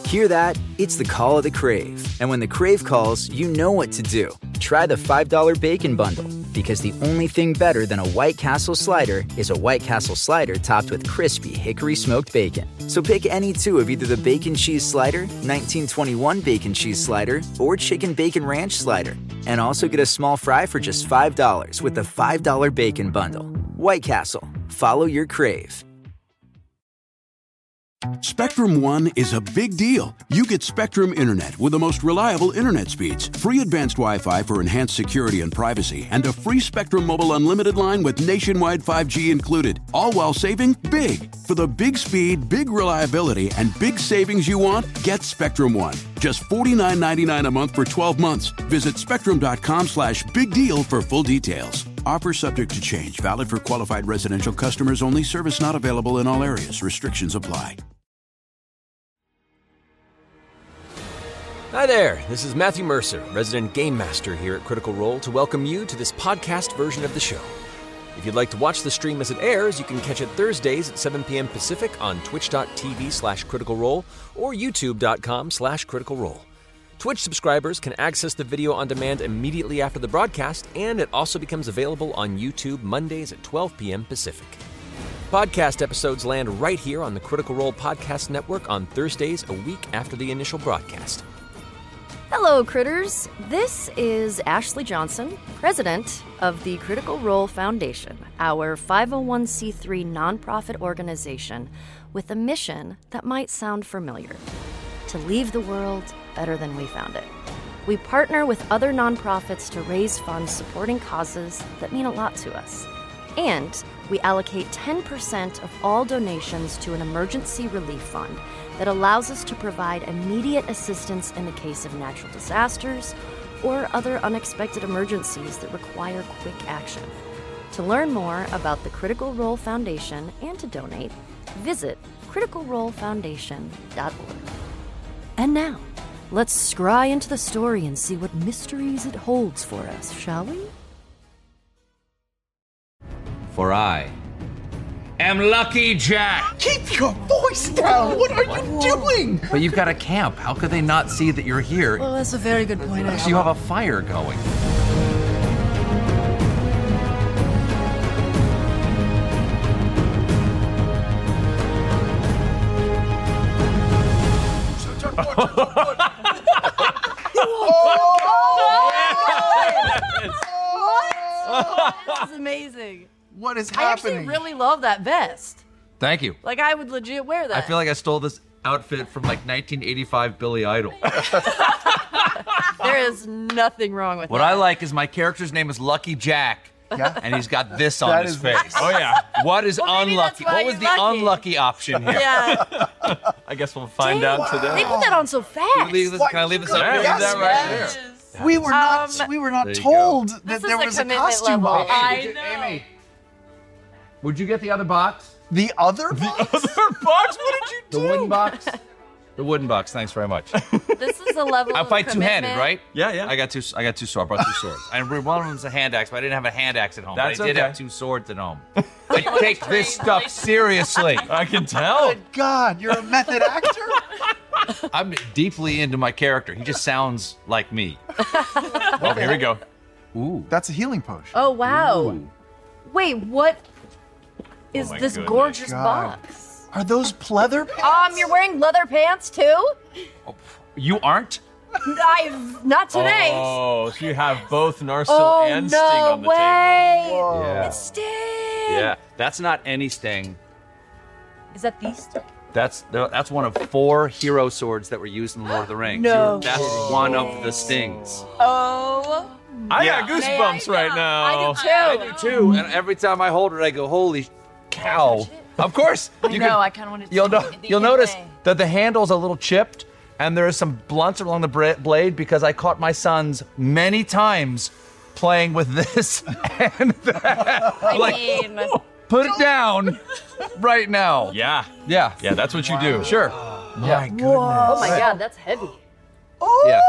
Hear that? It's the call of the Crave. And when the Crave calls, you know what to do. Try the $5 Bacon Bundle, because the only thing better than a White Castle slider is a White Castle slider topped with crispy hickory smoked bacon. So pick any two of either the Bacon Cheese Slider, 1921 Bacon Cheese Slider, or Chicken Bacon Ranch Slider. And also get a small fry for just $5 with the $5 Bacon Bundle. White Castle. Follow your crave. Spectrum One is a big deal. You get Spectrum Internet with the most reliable internet speeds, free advanced Wi-Fi for enhanced security and privacy, and a free Spectrum Mobile Unlimited line with nationwide 5G included, all while saving big. For the big speed, big reliability, and big savings you want, get Spectrum One. Just $49.99 a month for 12 months. Visit spectrum.com/big deal for full details. Offer subject to change. Valid for qualified residential customers only. Service not available in all areas. Restrictions apply. Hi there, this is Matthew Mercer, resident game master here at Critical Role, to welcome you to this podcast version of the show. If you'd like to watch the stream as it airs, you can catch it Thursdays at 7 p.m. Pacific on twitch.tv/Critical Role or youtube.com/Critical Role. Twitch subscribers can access the video on demand immediately after the broadcast, and it also becomes available on YouTube Mondays at 12 p.m. Pacific. Podcast episodes land right here on the Critical Role Podcast Network on Thursdays a week after the initial broadcast. Hello, critters. This is Ashley Johnson, president of the Critical Role Foundation, our 501c3 nonprofit organization with a mission that might sound familiar: to leave the world better than we found it. We partner with other nonprofits to raise funds supporting causes that mean a lot to us. And we allocate 10% of all donations to an emergency relief fund that allows us to provide immediate assistance in the case of natural disasters or other unexpected emergencies that require quick action. To learn more about the Critical Role Foundation and to donate, visit criticalrolefoundation.org. And now, let's scry into the story and see what mysteries it holds for us, shall we? For I am Lucky Jack. Keep your voice down! What are you doing? But you've got a camp. How could they not see that you're here? Well, that's a very good point, So you have a fire going. This is amazing. What is I actually happening? really love that vest. Thank you. Like, I would legit wear that. I feel like I stole this outfit from like 1985 Billy Idol. there is nothing wrong with What that. I like is my character's name is Lucky Jack. Yeah? And he's got this on That his is face. nice. Oh yeah. What is Well, maybe unlucky? that's why What was you're the lucky. unlucky option here? Yeah. I guess we'll find out They today. put that on so fast. Can I leave this up here? Yes, Leave that right yes. there. We were not There not you told This that is there a was a commitment costume level. option. I know. Amy, would you get the other box? The other box? Box, what did you The wooden box? The wooden box. Thanks very much. This is a level I of fight two-handed, commitment. right? Yeah, yeah. I got two swords. I brought two swords. And one of them's a hand axe, but I didn't have a hand axe at home. That's but I did okay. have two swords at home. I take this stuff seriously. I can tell. God, you're a method actor? I'm deeply into my character. He just sounds like me. Oh, here we go. Ooh. That's a healing potion. Oh, wow. Ooh. Wait, what is my this goodness. gorgeous God. box? Are those pleather pants? You're wearing leather pants, too? You aren't? Not today. Oh, so you have both Narsil Oh, and Sting no on the way. table. Yeah. It's Sting. Yeah. That's not any Sting. Is that the Sting? That's one of 4 hero swords that were used in Lord of the Rings. No. That's one of the Stings. Oh. I got goosebumps right now. I do, too. Too. And every time I hold it, I go, holy cow. Of course. I know, I kind of wanted to You'll notice that the handle's a little chipped, and there is some blunts along the blade because I caught my sons many times playing with this and that. Put it down right now. Yeah. Yeah. Yeah, that's what you do. Sure. My goodness. Oh, my God, that's heavy. Yeah.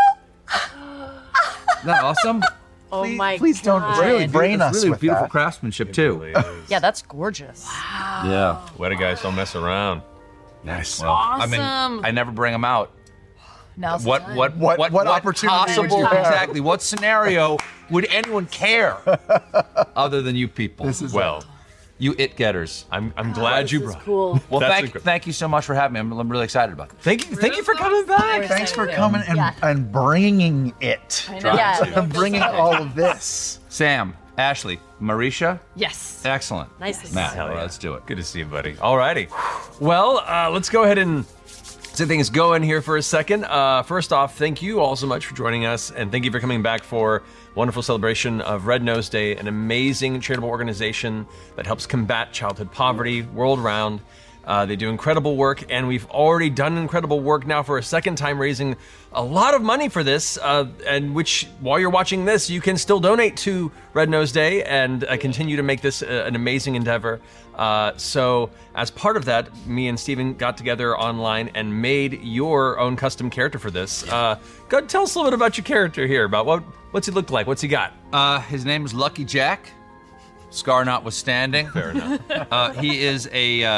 Isn't that awesome? Oh, my Please don't God. really brain us Really with beautiful that. craftsmanship, too. Yeah, that's gorgeous. Yeah. Wedding guys don't mess around. Nice. Well, I mean, I never bring them out. Now's the What time. What opportunity would possible, you have? exactly, what scenario would anyone care other than you people? Well, You it-getters. I'm glad you This is brought. cool. Well, That's thank incredible. you so much for having me. I'm really excited about it. Thank you for coming back. Thanks for coming and bringing it. I know. Yeah. And bringing all of this. Sam, Ashley, Marisha, Yes. excellent. Nice to see Matt, you. all right, let's do it. Good to see you, buddy. Alrighty. Well, let's go ahead and get things going here for a second. First off, thank you all so much for joining us, and thank you for coming back for wonderful celebration of Red Nose Day, an amazing charitable organization that helps combat childhood poverty world-round. They do incredible work, and we've already done incredible work now for a second time, raising a lot of money for this, and which, while you're watching this, you can still donate to Red Nose Day and continue to make this an amazing endeavor. So as part of that, me and Steven got together online and made your own custom character for this. Go ahead, tell us a little bit about your character here, about what's he look like, what's he got? His name is Lucky Jack. Scar notwithstanding. Fair enough. He is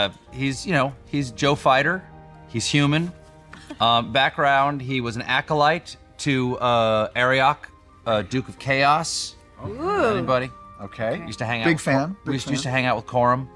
he's Joe Fighter. He's human. Background, he was an acolyte to Ariok, Duke of Chaos. Anybody? Okay. Used to hang out. Big with fan. We used to hang out with Corum.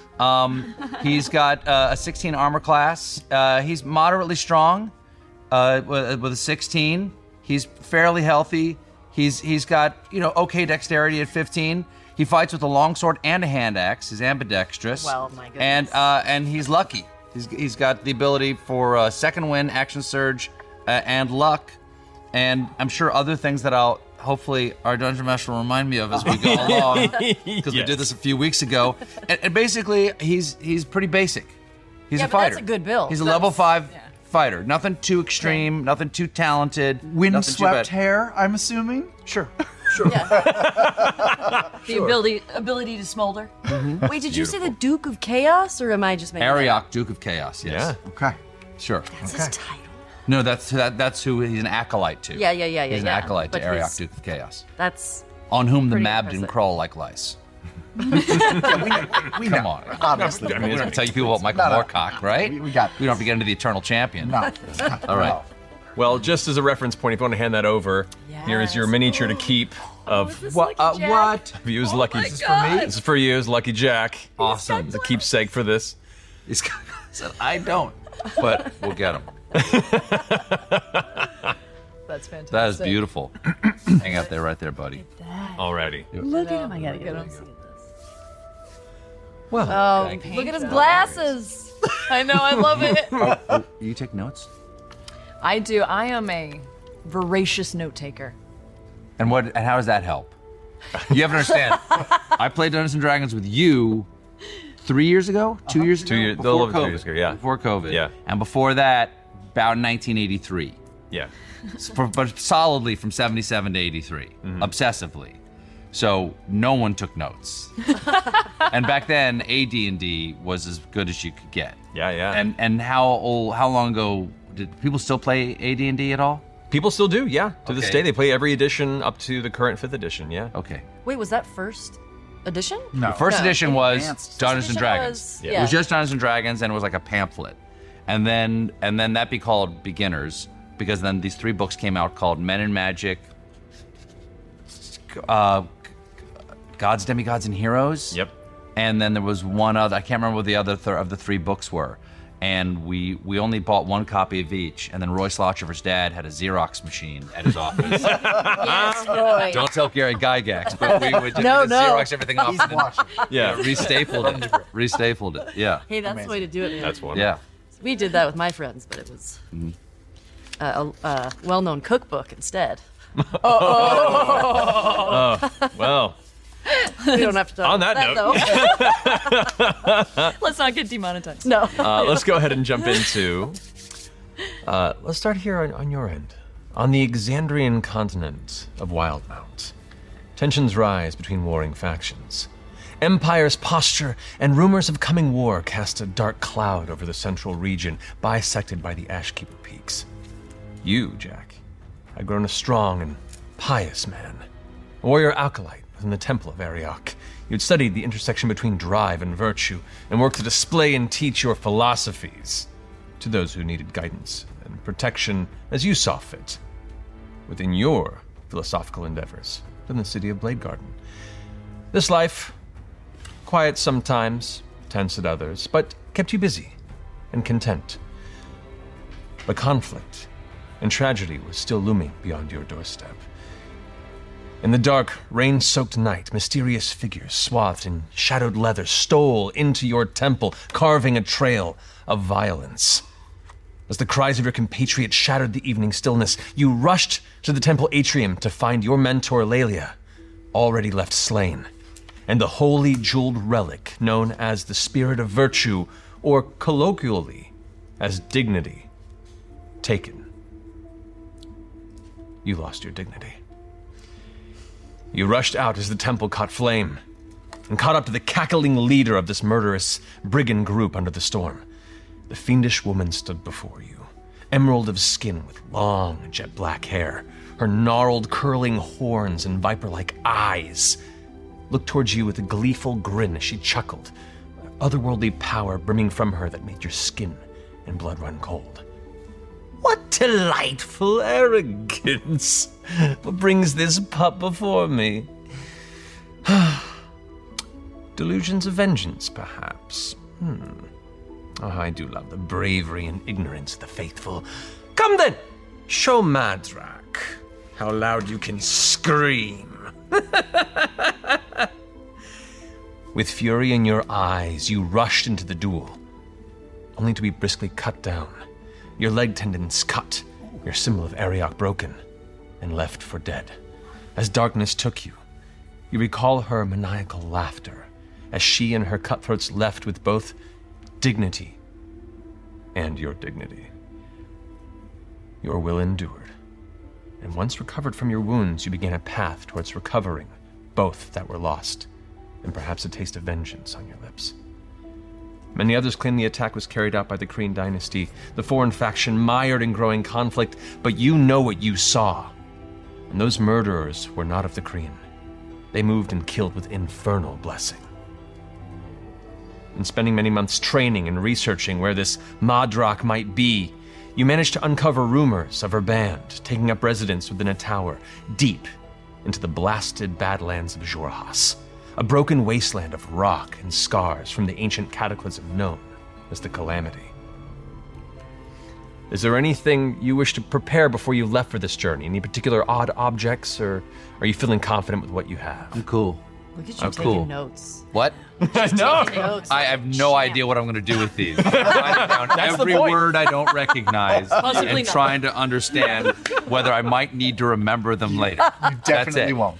He's got a 16 armor class. He's moderately strong with a 16. He's fairly healthy. He's got okay dexterity at 15. He fights with a longsword and a hand axe. He's ambidextrous. Well, my goodness. And he's lucky. He's got the ability for second wind, action surge, and luck. And I'm sure other things that hopefully our Dungeon Master will remind me of as we go along, because we did this a few weeks ago. And basically, he's pretty basic. He's Yeah, a but fighter. that's a good build. He's a That's- level 5 yeah. fighter. Nothing too extreme, nothing too talented. nothing too Windswept bad. hair, I'm assuming? Sure. The ability to smolder. Wait, did you say the Duke of Chaos, or am I just making that up? Ariok, Duke of Chaos, yes. Yeah. Okay. Sure. That's his title. No, that's who he's an acolyte to. Yeah. He's an acolyte to But Ariok, his- Duke of Chaos. That's On whom the pretty mab didn't impressive. crawl like lice. We Come on. Obviously. I mean, we don't tell you people about Michael No. Moorcock, right? We got We don't have to get into the Eternal Champion. No. All right. Well, just as a reference point, if you want to hand that over, here is your miniature to keep of What? What? you as Lucky. This is for me? This is for you as Lucky Jack. Awesome. It's a keepsake for this. He's said, I don't, but we'll get him. That's fantastic. That is beautiful. Hang out there, right there, buddy. Alrighty. Look at him. I gotta get him. oh, Thank you. look at his glasses. I know. I love it. You take notes? I do. I am a voracious note taker. And how does that help? You have to understand. I played Dungeons and Dragons with you 3 years ago? 2 years ago? 2 years, a Before little over 2 COVID. years ago, yeah. Before COVID. Yeah. And before that, about 1983. Yeah. But solidly from 77 to 83, obsessively. So no one took notes. And back then, AD&D was as good as you could get. Yeah. And how long ago did people still play AD&D at all? People still do, yeah. To this Okay. day, they play every edition up to the current 5th edition, yeah. Okay. Wait, was that first edition? No. The first edition was Advanced. Dungeons and Edition Dragons. was- Yeah. It was just Dungeons and Dragons, and it was like a pamphlet. And then that'd be called Beginners, because then these 3 books came out called Men in Magic, Gods, Demigods, and Heroes. Yep. And then there was one other, I can't remember what the other of the 3 books were. And we only bought 1 copy of each. And then Roy Slotcher's dad had a Xerox machine at his office. Yes, Roy. Don't tell Gary Gygax, but we would just No, no. Xerox everything off. He's and then- watching. Yeah. Restapled it. Yeah. Hey, that's the way to do it, man. That's one. Yeah. We did that with my friends, but it was a well-known cookbook instead. Well, We don't have to talk On that about though. Let's not get demonetized. No. let's go ahead and jump into. Let's start here on your end. On the Exandrian continent of Wildmount, tensions rise between warring factions. Empire's posture and rumors of coming war cast a dark cloud over the central region, bisected by the Ashkeeper Peaks. You, Jack, had grown a strong and pious man, a warrior acolyte within the Temple of Ariok. You'd studied the intersection between drive and virtue, and worked to display and teach your philosophies. to those who needed guidance and protection as you saw fit within your philosophical endeavors in the city of Bladegarden. This life, quiet sometimes, tense at others, but kept you busy and content. But conflict and tragedy was still looming beyond your doorstep. In the dark, rain-soaked night, mysterious figures swathed in shadowed leather stole into your temple, carving a trail of violence. As the cries of your compatriots shattered the evening stillness, you rushed to the temple atrium to find your mentor, Lelia, already left slain, and the holy jeweled relic known as the Spirit of Virtue, or colloquially as Dignity, taken. You lost your dignity. You rushed out as the temple caught flame and caught up to the cackling leader of this murderous brigand group under the storm. The fiendish woman stood before you, emerald of skin with long, jet black hair. Her gnarled, curling horns and viper-like eyes looked towards you with a gleeful grin as she chuckled, otherworldly power brimming from her that made your skin and blood run cold. What delightful arrogance! What brings this pup before me? Delusions of vengeance, perhaps. Oh, I do love the bravery and ignorance of the faithful. Come then, show Madrak how loud you can scream. With fury in your eyes, you rushed into the duel, only to be briskly cut down, your leg tendons cut, your symbol of Ariok broken, and left for dead. As darkness took you, you recall her maniacal laughter as she and her cutthroats left with both dignity and your dignity. Your will endured, and once recovered from your wounds, you began a path towards recovering both that were lost, and perhaps a taste of vengeance on your lips. Many others claim the attack was carried out by the Kreen dynasty, the foreign faction mired in growing conflict, but you know what you saw. And those murderers were not of the Kreen. They moved and killed with infernal blessing. In spending many months training and researching where this Madrak might be, you managed to uncover rumors of her band taking up residence within a tower deep into the blasted badlands of Xhorhas, a broken wasteland of rock and scars from the ancient cataclysm known as the Calamity. Is there anything you wish to prepare before you left for this journey? Any particular odd objects, or are you feeling confident with what you have? I'm cool. Look at you taking notes. What? No. Notes. I have no idea what I'm going to do with these. I'm writing down every word I don't recognize Possibly and not. trying to understand whether I might need to remember them later. You definitely won't.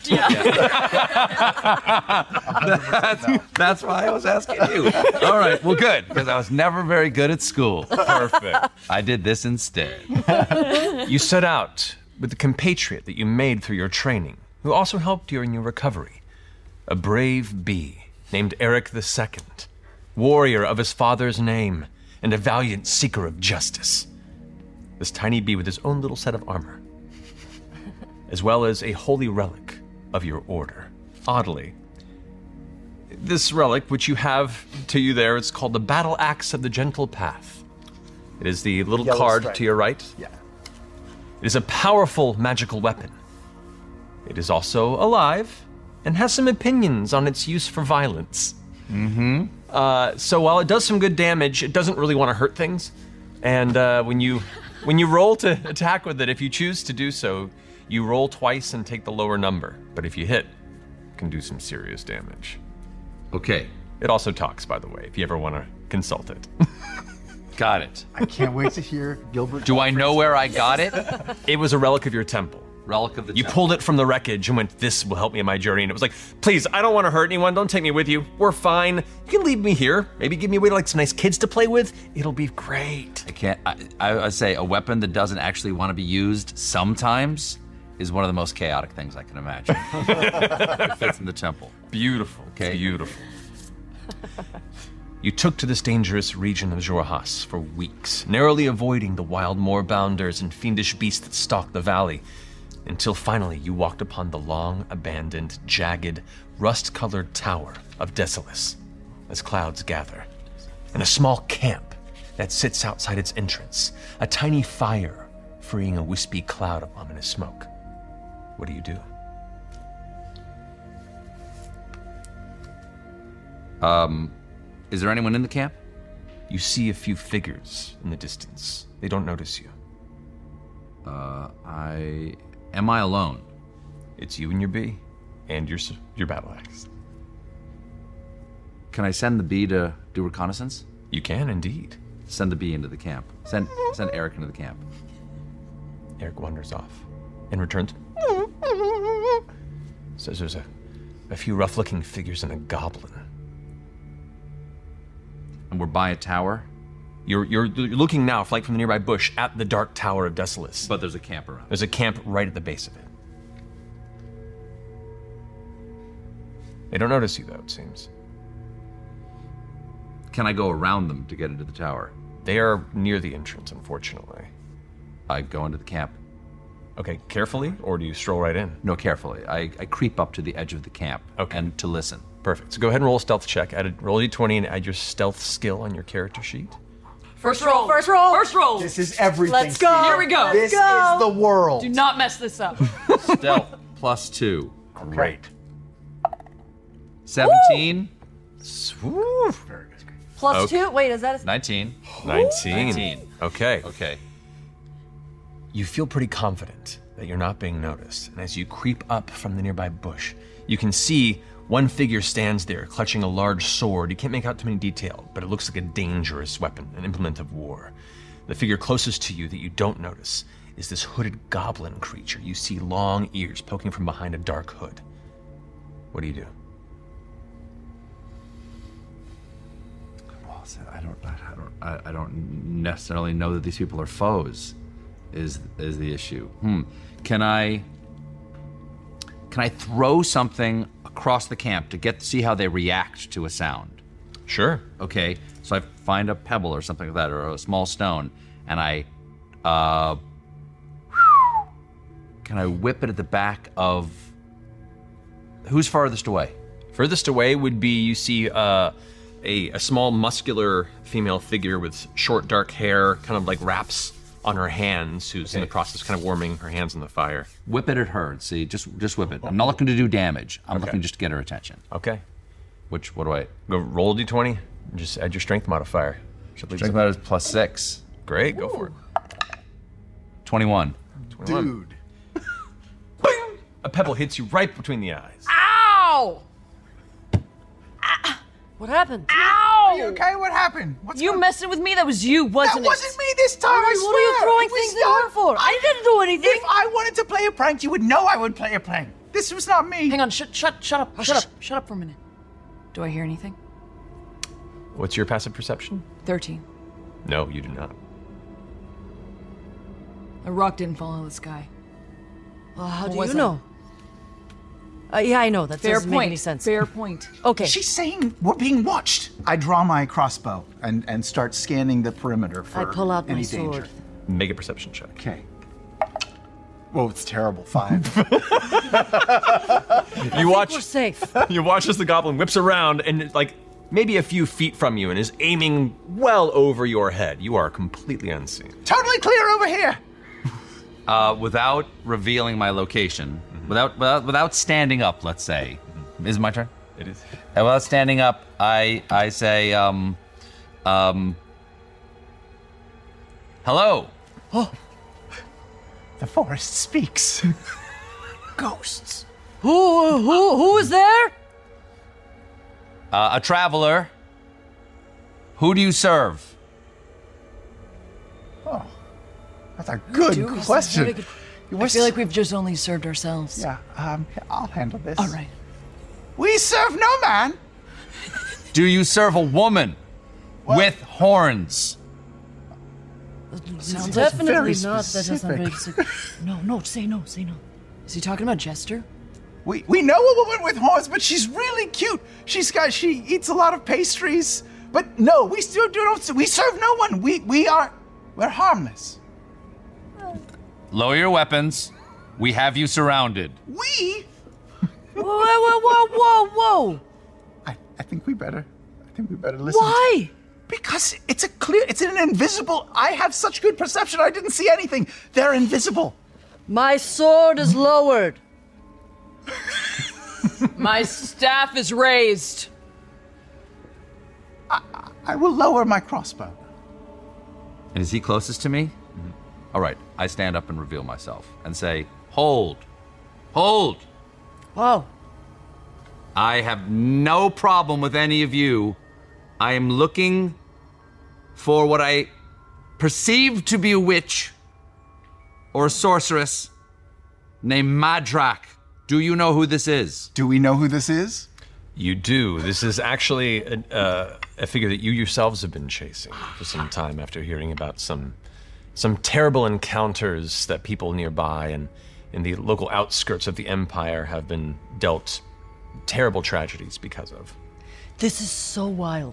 That's why I was asking you. All right, well, good, because I was never very good at school. Perfect. I did this instead. You set out with the compatriot that you made through your training, who also helped you in your recovery. A brave bee named Eric II, warrior of his father's name, and a valiant seeker of justice. This tiny bee with his own little set of armor, as well as a holy relic of your order. Oddly, this relic, which you have to you there, it's called the Battle Axe of the Gentle Path. It is the little Yellow card stripe. to your right. Yeah. It is a powerful magical weapon. It is also alive and has some opinions on its use for violence. So while it does some good damage, it doesn't really want to hurt things. And when you roll to attack with it, if you choose to do so, you roll twice and take the lower number. But if you hit, it can do some serious damage. Okay, It also talks, by the way, if you ever want to consult it. got it. I can't wait to hear Gilbert. Do I know where I got it? It was a relic of your temple. Relic of the You temple. pulled it from the wreckage and went, this will help me in my journey. And it was like, please, I don't want to hurt anyone. Don't take me with you. We're fine. You can leave me here. Maybe give me away to like some nice kids to play with. It'll be great. I can't. I say a weapon that doesn't actually want to be used sometimes is one of the most chaotic things I can imagine. It fits in the temple. Beautiful. Okay. Beautiful. You took to this dangerous region of Xhorhas for weeks, narrowly avoiding the wild moorbounders and fiendish beasts that stalk the valley, until finally you walked upon the long-abandoned, jagged, rust-colored tower of Desolus as clouds gather, and a small camp that sits outside its entrance, a tiny fire freeing a wispy cloud of ominous smoke. What do you do? Is there anyone in the camp? You see a few figures in the distance. They don't notice you. Am I alone? It's you and your bee, and your battle axe. Can I send the bee to do reconnaissance? You can indeed. Send the bee into the camp. Send Eric into the camp. Eric wanders off and returns. Says there's a few rough-looking figures and a goblin. And we're by a tower? You're looking now, like from the nearby bush, at the dark tower of Desolace. But there's a camp around. There's a camp right at the base of it. They don't notice you, though, it seems. Can I go around them to get into the tower? They are near the entrance, unfortunately. I go into the camp. Okay, carefully, or do you stroll right in? No, carefully. I creep up to the edge of the camp and to listen. Perfect. So go ahead and roll a stealth check. Roll a d20 and add your stealth skill on your character sheet. First roll. First roll. First roll. This is everything. Let's go. Here we go. This is the world. Do not mess this up. Stealth +2. Great. 17. Woo. +2. Wait, is that a 19. 19. Okay. Okay. You feel pretty confident that you're not being noticed, and as you creep up from the nearby bush, you can see one figure stands there, clutching a large sword. You can't make out too many details, but it looks like a dangerous weapon, an implement of war. The figure closest to you that you don't notice is this hooded goblin creature. You see long ears poking from behind a dark hood. What do you do? Well, I don't necessarily know that these people are foes. Is the issue? Can I throw something across the camp to see how they react to a sound? Sure. Okay, so I find a pebble or something like that, or a small stone, and I can I whip it at the back of... Who's farthest away? Furthest away would be, you see a small muscular female figure with short dark hair, kind of like wraps on her hands, who's in the process of kind of warming her hands in the fire. Whip it at her and see, just whip it. I'm not looking to do damage. I'm looking just to get her attention. Okay. What do I... Go roll a d20, and just add your strength modifier. Strength modifier is +6. Great, go for it. 21. Dude. A pebble hits you right between the eyes. Ow! What happened? Ow! Are you okay? What happened? You messing with me? That was you, wasn't it? That wasn't me this time, I swear. What are you throwing things at her for? I didn't do anything. If I wanted to play a prank, you would know I would play a prank. This was not me. Hang on, shut up. Shut up for a minute. Do I hear anything? What's your passive perception? 13. No, you do not. A rock didn't fall out of the sky. Well, how do you know? Yeah, I know. That doesn't make any sense. Fair point. Okay. She's saying we're being watched. I draw my crossbow and start scanning the perimeter for I pull out any my danger. sword. Make a perception check. Okay. Whoa, it's terrible. 5. You watch. We're safe. You watch as the goblin whips around and, like, maybe a few feet from you and is aiming well over your head. You are completely unseen. Totally clear over here. Without revealing my location, without standing up, let's say. Is it my turn? It is. And without standing up, I say, hello. Oh. The forest speaks. Ghosts. Who is there? A traveler. Who do you serve? Oh, that's a good question. I feel like we've just only served ourselves. Yeah, I'll handle this. All right. We serve no man. Do you serve a woman with horns? Sounds Definitely very not. That doesn't specific. No, say no. Is he talking about Jester? We know a woman with horns, but she's really cute. She eats a lot of pastries. But no, we still don't. We serve no one. We're harmless. Lower your weapons. We have you surrounded. We? Whoa. I think we better listen. Why? Because it's an invisible. I have such good perception. I didn't see anything. They're invisible. My sword is lowered. My staff is raised. I will lower my crossbow. And is he closest to me? Mm-hmm. All right, I stand up and reveal myself and say, hold. Hold. Whoa. I have no problem with any of you. I am looking for what I perceive to be a witch or a sorceress named Madrak. Do you know who this is? Do we know who this is? You do. This is actually a figure that you yourselves have been chasing for some time after hearing about some terrible encounters that people nearby and in the local outskirts of the Empire have been dealt terrible tragedies because of. This is so wild.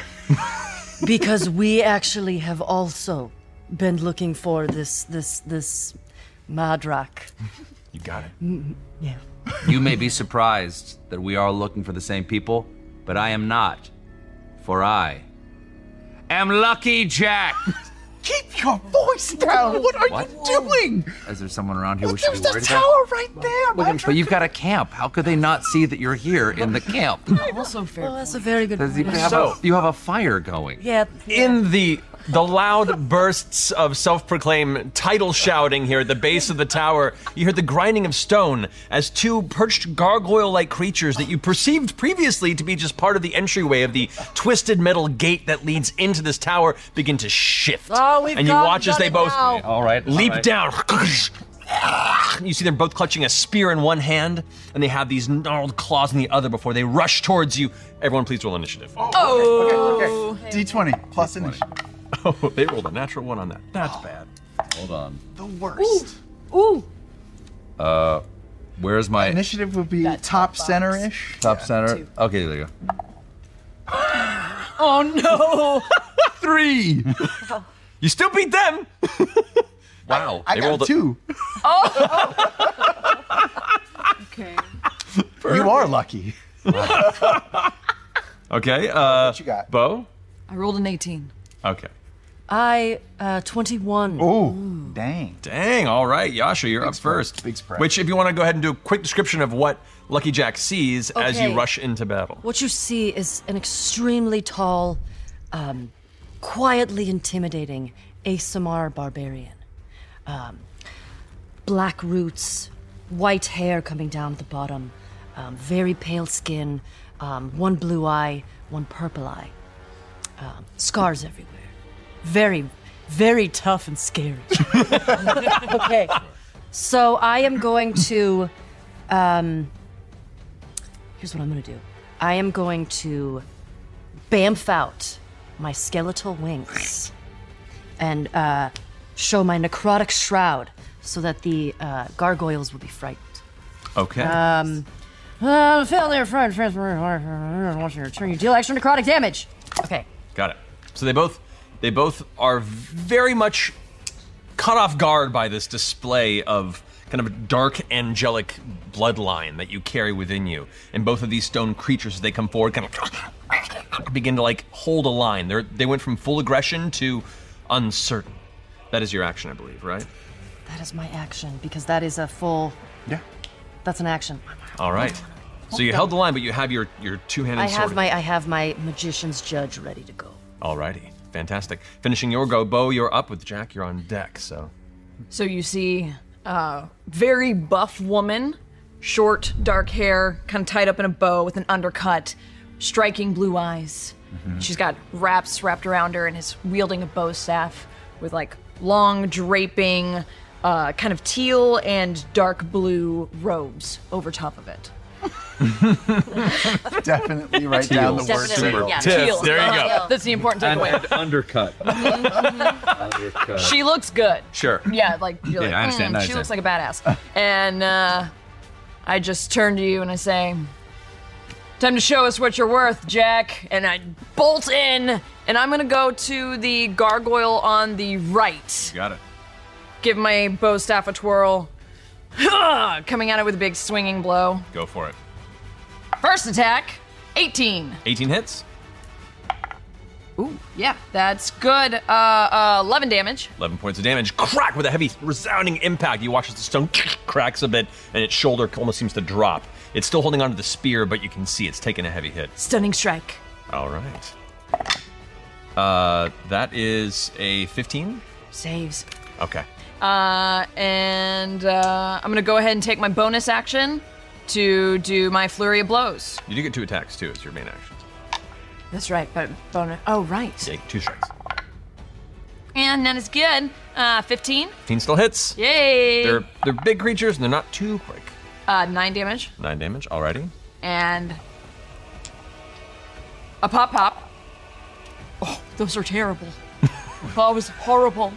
Because we actually have also been looking for this Madrak. You got it. Yeah. You may be surprised that we are looking for the same people, but I am not. For I am Lucky Jack. Keep your voice down. What are you doing? Is there someone around here we should be There's worried the about? tower right there. But you've got a camp. How could they not see that you're here in the camp? Also fair. Well, that's a very good You point. you have a fire going. Yeah. In the loud bursts of self-proclaimed title shouting here at the base of the tower, you hear the grinding of stone as two perched gargoyle-like creatures that you perceived previously to be just part of the entryway of the twisted metal gate that leads into this tower begin to shift. Oh, we've and you got watch as they it both now. All right. leap down. You see them both clutching a spear in one hand, and they have these gnarled claws in the other before they rush towards you. Everyone please roll initiative. Okay. D20 plus initiative. Oh, they rolled a natural one on that. That's bad. Hold on. The worst. Ooh. Where's my Initiative would be top center-ish. top center? Okay, there you go. Oh no! 3. You still beat them. Wow. I got rolled a- 2. Okay. You are lucky. Okay. What you got? Bo. I rolled an 18. Okay. I 21. Oh, dang. Dang. All right, Yasha, you're up first. Big spread. Which, if you want to go ahead and do a quick description of what Lucky Jack sees as you Okay. rush into battle. What you see is an extremely tall, quietly intimidating ASMR barbarian. Black roots, white hair coming down at the bottom, very pale skin, one blue eye, one purple eye, scars everywhere. Very, very tough and scary. Okay, so I am going to, here's what I'm going to do. I am going to bamf out my skeletal wings and show my necrotic shroud so that the gargoyles will be frightened. Okay. Fail their friend, watching your turn, you deal extra necrotic damage. Okay. Got it. So they both are very much caught off guard by this display of kind of a dark angelic bloodline that you carry within you. And both of these stone creatures, as they come forward, kind of begin to like hold a line. They went from full aggression to uncertain. That is your action, I believe, right? That is my action because that is a full. Yeah. That's an action. All right. So you held the line, but you have your two-handed I sword. have my magician's judge ready to go. Alrighty. Fantastic. Finishing your go, Bo, you're up with Jack. You're on deck, so. So you see a very buff woman, short, dark hair, kind of tied up in a bow with an undercut, striking blue eyes. She's got wraps wrapped around her and is wielding a bow staff with like long draping, kind of teal and dark blue robes over top of it. Definitely write down the word Definitely, teal. yeah. Teal. There you go. That's the important takeaway. Undercut. Undercut. She looks good. Sure. Yeah, like you're Yeah, like, I understand, I she looks understand. like a badass. And I just turn to you and I say, "Time to show us what you're worth, Jack." And I bolt in, and I'm gonna go to the gargoyle on the right. Got it. Give my bow staff a twirl, coming at it with a big swinging blow. Go for it. First attack, 18. 18 hits. Ooh, yeah, that's good. 11 damage. 11 points of damage. Crack with a heavy, resounding impact. You watch as the stone cracks a bit, and its shoulder almost seems to drop. It's still holding onto the spear, but you can see it's taken a heavy hit. Stunning strike. All right. That is a 15? Saves. Okay. And I'm gonna go ahead and take my bonus action to do my flurry of blows. You do get 2 attacks, too, as your main action. That's right, but bonus. Oh, right. Yeah, you get 2 strikes. And that is good. 15. 15 still hits. Yay! They're big creatures, and they're not too quick. 9 damage. 9 damage, alrighty. And a pop. Oh, those are terrible. That was horrible.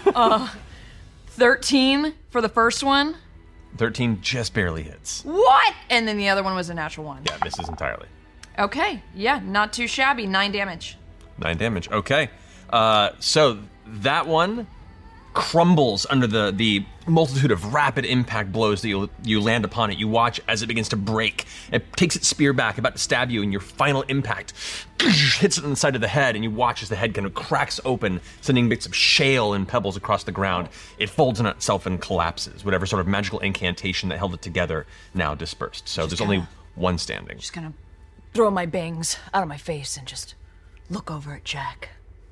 13 for the first one. 13 just barely hits. What? And then the other one was a natural 1. Yeah, misses entirely. Okay, yeah, not too shabby. 9 damage. 9 damage, okay. So that one crumbles under the multitude of rapid impact blows that you land upon it. You watch as it begins to break. It takes its spear back, about to stab you, and your final impact hits it on the side of the head, and you watch as the head kind of cracks open, sending bits of shale and pebbles across the ground. It folds on itself and collapses. Whatever sort of magical incantation that held it together now dispersed. So there's only one standing. Just gonna throw my bangs out of my face and just look over at Jack.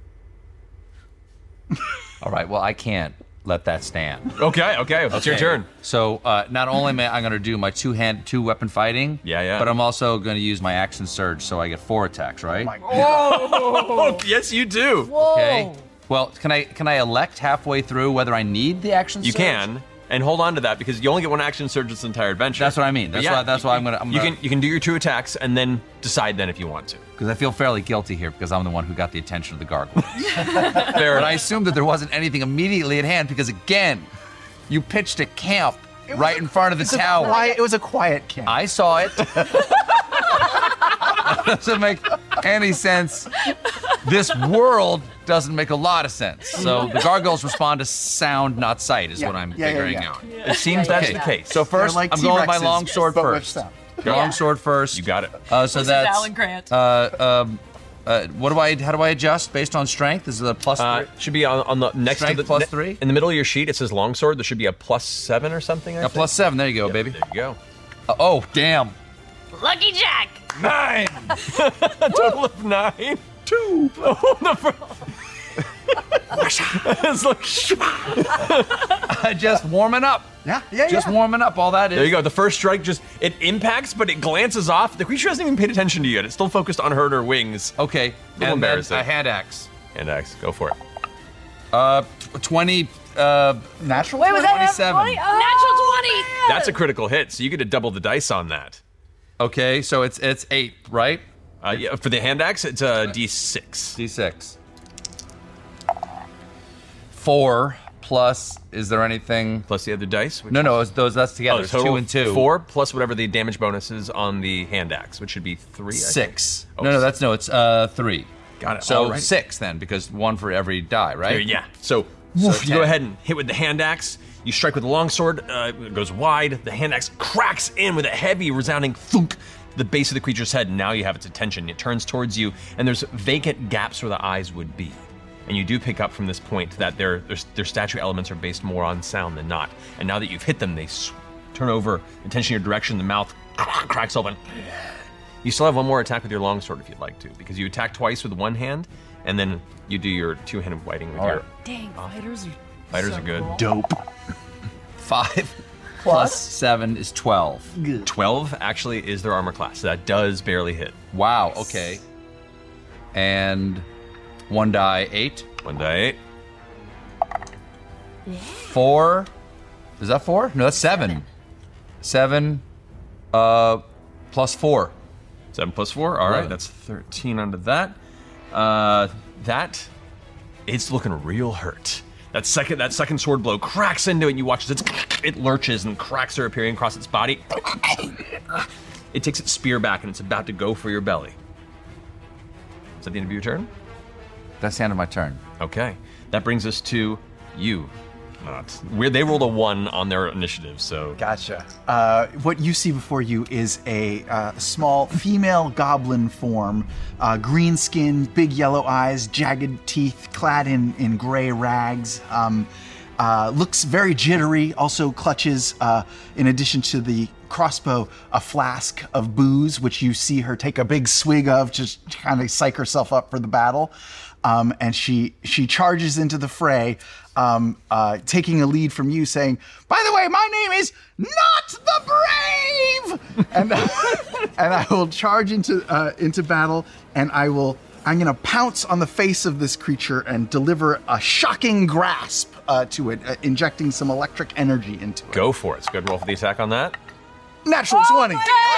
All right, well, I can't let that stand. Okay, it's your turn. So not only am I going to do my two weapon fighting, Yeah. but I'm also going to use my action surge, so I get 4 attacks, right? Oh, yes, you do. Okay. Well, can I elect halfway through whether I need the action surge? You can, and hold on to that because you only get one action surge this entire adventure. That's what I mean. That's why I'm gonna. You can do your 2 attacks and then decide then if you want to. Because I feel fairly guilty here because I'm the one who got the attention of the gargoyles. Fair. But I assumed that there wasn't anything immediately at hand because again, you pitched a camp right in front of the tower. It was a quiet camp. I saw it. Doesn't make any sense. This world doesn't make a lot of sense. So the gargoyles respond to sound, not sight, is what I'm figuring out. It seems that's the case. So first, like I'm going with my T-Rexes, long sword but with first. sound. Long sword first. You got it. So This is that's Alan Grant. how do I adjust based on strength? Is it a plus 3? Should be on the next Strength to the plus 3? in the middle of your sheet. It says longsword. There should be a +7 or something. A plus 7. There you go, baby. There you go. Oh, damn. Lucky Jack! 9. Total of 9. 2. Oh, the first. It's like Just warming up. Yeah. Just warming up. All that is. there you go. The first strike it impacts, but it glances off. The creature hasn't even paid attention to you yet. It's still focused on her and her wings. Okay. Little And then embarrassing. a hand axe. And X, go for it. 20. Natural. Wait, was that 27. Natural 20! That's a critical hit, so you get to double the dice on that. Okay, so it's 8, right? Yeah, for the hand axe, it's a D6. D6. 4 plus. Is there anything? Plus the other dice. Which No, that's together. It's total 2 and 2. 4 plus whatever the damage bonus is on the hand axe, which should be 3. I think. 6. Oh, it's 3. Got it. So All right. 6 then, because 1 for every die, right? There, yeah. So So you go 10. ahead and hit with the hand axe. You strike with the longsword. It goes wide. The hand axe cracks in with a heavy, resounding thunk to the base of the creature's head. Now you have its attention. It turns towards you, and there's vacant gaps where the eyes would be. And you do pick up from this point that their statue elements are based more on sound than not. And now that you've hit them, they turn over, attention in your direction. The mouth cracks open. You still have one more attack with your longsword if you'd like to, because you attack twice with one hand, and then you do your 2-handed fighting with your. Dang, fighters are Fighters are good. Dope. 5 plus 7 is 12. 12 actually is their armor class, so that does barely hit. Wow, okay. And 1 die, 8. 1 die 8. 4. Is that 4? No, that's 7. 7 plus 4. 7 plus 4. All right, Right. that's 13 onto that. That it's looking real hurt. That second sword blow cracks into it, and you watch as it lurches and cracks are appearing across its body. It takes its spear back, and it's about to go for your belly. Is that the end of your turn? That's the end of my turn. Okay. That brings us to you, not. They rolled a 1 on their initiative, so. Gotcha. What you see before you is a small female goblin form, green skin, big yellow eyes, jagged teeth, clad in gray rags. Looks very jittery, also clutches, in addition to the crossbow, a flask of booze, which you see her take a big swig of, just to kind of psych herself up for the battle. And she charges into the fray, taking a lead from you, saying, "By the way, my name is Not the Brave!" and I will charge into battle, and I'm gonna pounce on the face of this creature and deliver a shocking grasp to it, injecting some electric energy into it. Go for it. So go ahead and roll for the attack on that. Natural 20.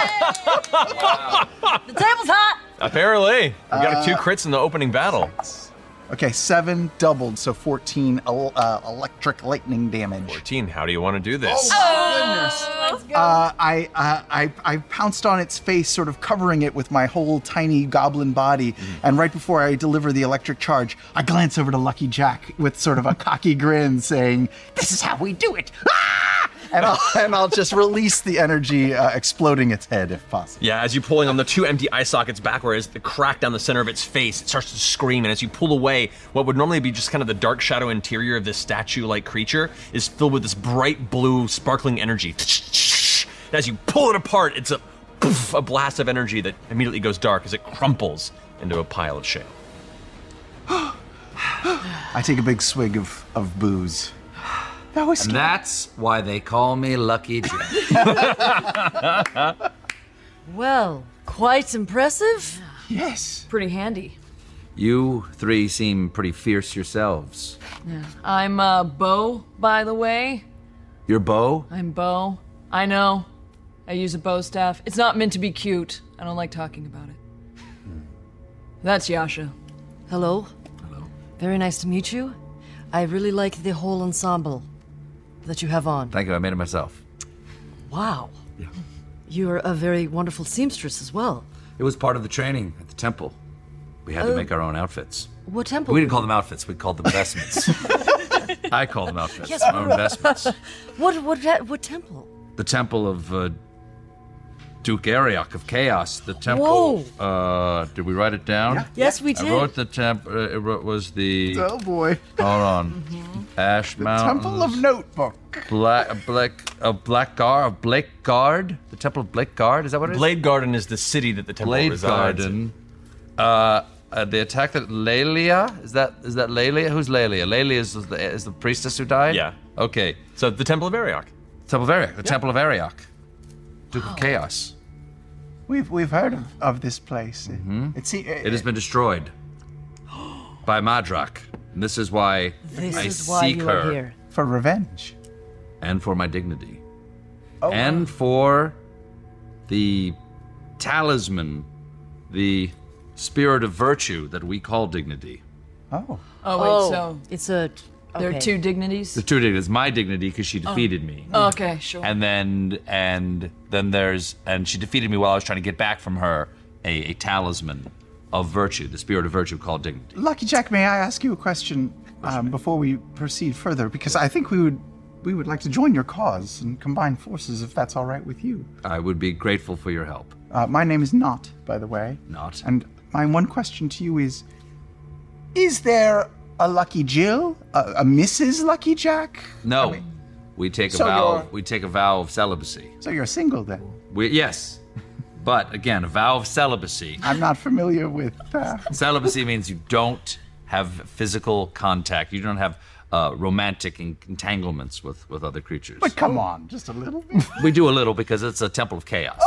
The table's hot. Apparently. We got 2 crits in the opening battle. Okay, 7 doubled, so 14 electric lightning damage. 14. How do you want to do this? Let's go. I pounced on its face, sort of covering it with my whole tiny goblin body, and right before I deliver the electric charge, I glance over to Lucky Jack with sort of a cocky grin, saying, "This is how we do it!" Ah! And I'll just release the energy, exploding its head if possible. Yeah, as you're pulling on the 2 empty eye sockets backward, as the crack down the center of its face, it starts to scream, and as you pull away, what would normally be just kind of the dark shadow interior of this statue-like creature is filled with this bright blue, sparkling energy. And as you pull it apart, it's a poof, a blast of energy that immediately goes dark as it crumples into a pile of shale. I take a big swig of booze. That was And that's why they call me Lucky Jack. Well, quite impressive. Yes. Pretty handy. You 3 seem pretty fierce yourselves. I'm Bo, by the way. Your bow? I'm Bo. I know. I use a bow staff. It's not meant to be cute. I don't like talking about it. That's Yasha. Hello. Hello. Very nice to meet you. I really like the whole ensemble that you have on. Thank you, I made it myself. Wow. Yeah. You're a very wonderful seamstress as well. It was part of the training at the temple. We had to make our own outfits. What temple? We didn't call them outfits, we called them vestments. I call them outfits, Yes, my own vestments. What temple? The temple of Duke Ariok of Chaos. The temple. Whoa. Did we write it down? Yes, we did. I wrote the temple. It was the. Oh boy. Hold on. Ash Mountains. Temple of Notebook. Blakeguard. The Temple of Blakeguard. Is that what it is? Blade Garden is the city that the temple resides in. The attack that Lelia. Is that Lelia? Who's Lelia? Lelia is the priestess who died. Yeah. Okay. So the Temple of Ariok. Temple of Ariok. The Temple of Ariok. Duke of Chaos. We've heard of this place. It has been destroyed by Madrak. And this is why I seek you her. are here. For revenge. And for my dignity. Oh, and for the talisman, the spirit of virtue that we call dignity. Oh. Oh, wait, so It's a... there okay. are 2 dignities? The two dignities. My dignity because she defeated me. Okay, sure. And then there's she defeated me while I was trying to get back from her a talisman of virtue, the spirit of virtue called dignity. Lucky Jack, may I ask you a question before we proceed further? Because I think we would like to join your cause and combine forces, if that's all right with you. I would be grateful for your help. My name is Not, by the way. Not. And my one question to you is there a Lucky Jill? A Mrs. Lucky Jack? No. I mean, We take a So vow. you're- We take a vow of celibacy. so you're single then? Yes, but again, a vow of celibacy. I'm not familiar with... Celibacy means you don't have physical contact. You don't have romantic entanglements with other creatures. But come on, just a little bit. We do a little because it's a temple of chaos.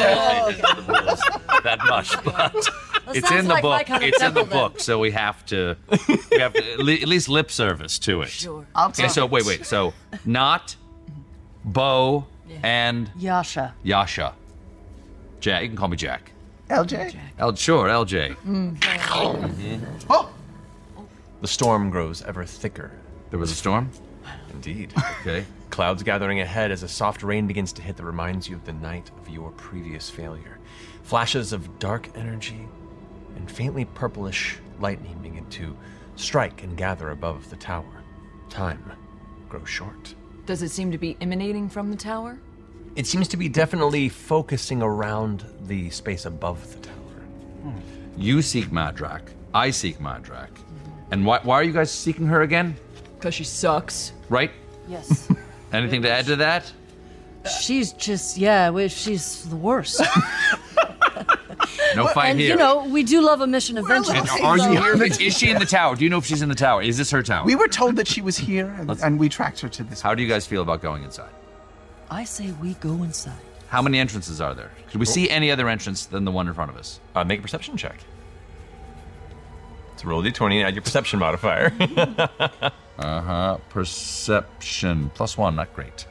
That much, but it's sounds in the like my book. kind of It's in the temple, then. book, so we have to at least lip service to it. Sure. Okay, so wait. So Not, Bo, and Yasha. Yasha. Jack. You can call me Jack. LJ? Sure, LJ. Oh! The storm grows ever thicker. There was a storm? Indeed. Okay. Clouds gathering ahead as a soft rain begins to hit that reminds you of the night of your previous failure. Flashes of dark energy and faintly purplish lightning begin to strike and gather above the tower. Time grow short. Does it seem to be emanating from the tower? It seems to be definitely focusing around the space above the tower. You seek Madrak. I seek Madrak. And why are you guys seeking her again? Because she sucks. Right? Yes. Anything to add to that? She's just, she's the worst. No fight and, here. you know, we do love a mission adventure. Are you here? Is she in the tower? Do you know if she's in the tower? Is this her tower? We were told that she was here, and we tracked her to this. How do you guys feel about going inside? I say we go inside. How many entrances are there? Could we see any other entrance than the one in front of us? Make a perception check. So roll a d20 and add your perception modifier. Perception. +1, not great.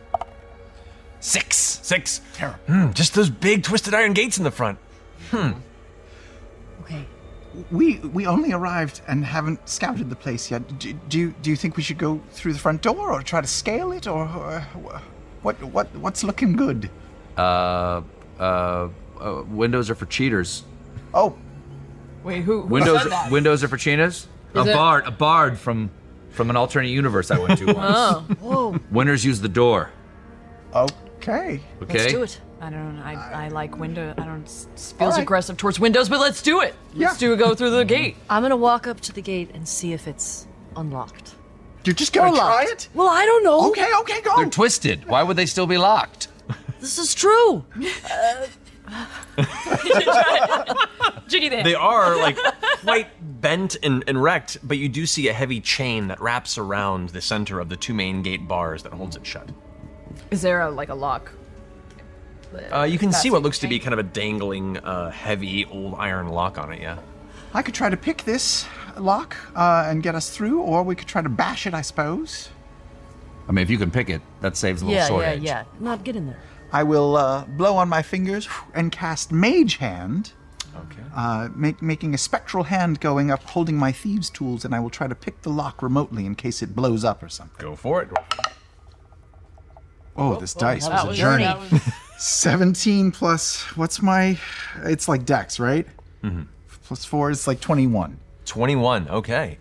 6. Just those big twisted iron gates in the front. Okay. We only arrived and haven't scouted the place yet. Do you think we should go through the front door, or try to scale it, or what's looking good? Windows are for cheaters. Oh, Wait, who Windows said that? windows are for cheaters? A bard from an alternate universe I went to once. Oh. Whoa. Winners use the door. okay. Okay. Let's do it. I don't know. I like window. I don't. Feels aggressive towards windows, but let's do it. Let's go through the gate. I'm gonna walk up to the gate and see if it's unlocked. You're just gonna Or try locked. it? Well, I don't know. Okay, go. They're twisted. Why would they still be locked? This is true. Jiggy dance. They are like quite bent and wrecked, but you do see a heavy chain that wraps around the center of the two main gate bars that holds it shut. Is there a lock? You can see what looks to be kind of a dangling, heavy old iron lock on it. Yeah. I could try to pick this lock and get us through, or we could try to bash it, I suppose. I mean, if you can pick it, that saves a little sword edge. Yeah. Not get in there. I will blow on my fingers and cast Mage Hand, Okay. making a spectral hand going up, holding my thieves' tools, and I will try to pick the lock remotely in case it blows up or something. Go for it. Oh, this dice that was was a journey. journey. 17 plus, what's my, it's like Dex, right? Mm-hmm. Plus 4 is like 21. 21. Okay.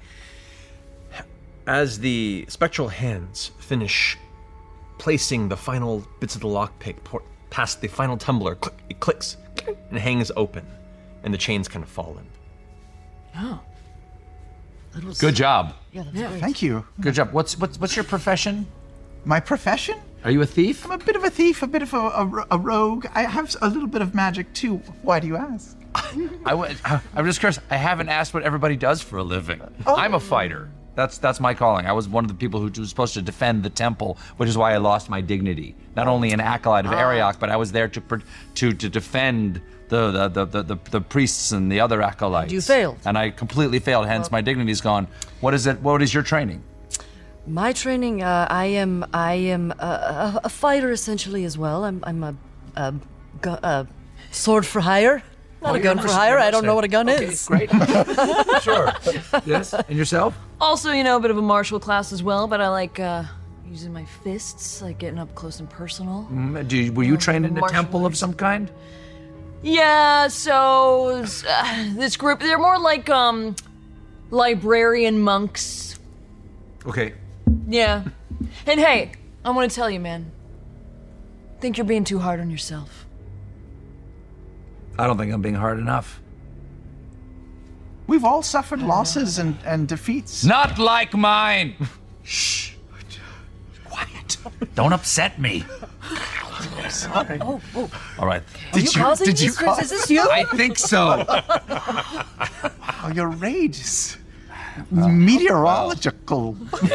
As the spectral hands finish placing the final bits of the lockpick past the final tumbler, it clicks and it hangs open, and the chains kind of fall in. Oh. Good job. Yeah, that's great. Thank you. Good job. What's your profession? My profession? Are you a thief? I'm a bit of a thief, a bit of a rogue. I have a little bit of magic too. Why do you ask? I'm just curious. I haven't asked what everybody does for a living. I'm a fighter. That's my calling. I was one of the people who was supposed to defend the temple, which is why I lost my dignity. Not only an acolyte of Ariok, but I was there to defend the priests and the other acolytes. You failed. And I completely failed. Hence, my dignity's gone. What is it? What is your training? My training, I am a fighter essentially as well. I'm a sword for hire, not a gun for hire. I don't know what a gun is. Great. Sure. Yes. And yourself? Also, a bit of a martial class as well, but I like using my fists, like getting up close and personal. Were you trained in a martial temple of some kind? Yeah, so this group, they're more like librarian monks. Okay. Yeah. And hey, I want to tell you, man, think you're being too hard on yourself. I don't think I'm being hard enough. We've all suffered losses and defeats. Not like mine. Shh. Quiet. Don't upset me. Sorry. Oh. All right. Are you causing did you this? cause Is this you? I think so. Oh, your rage is meteorological.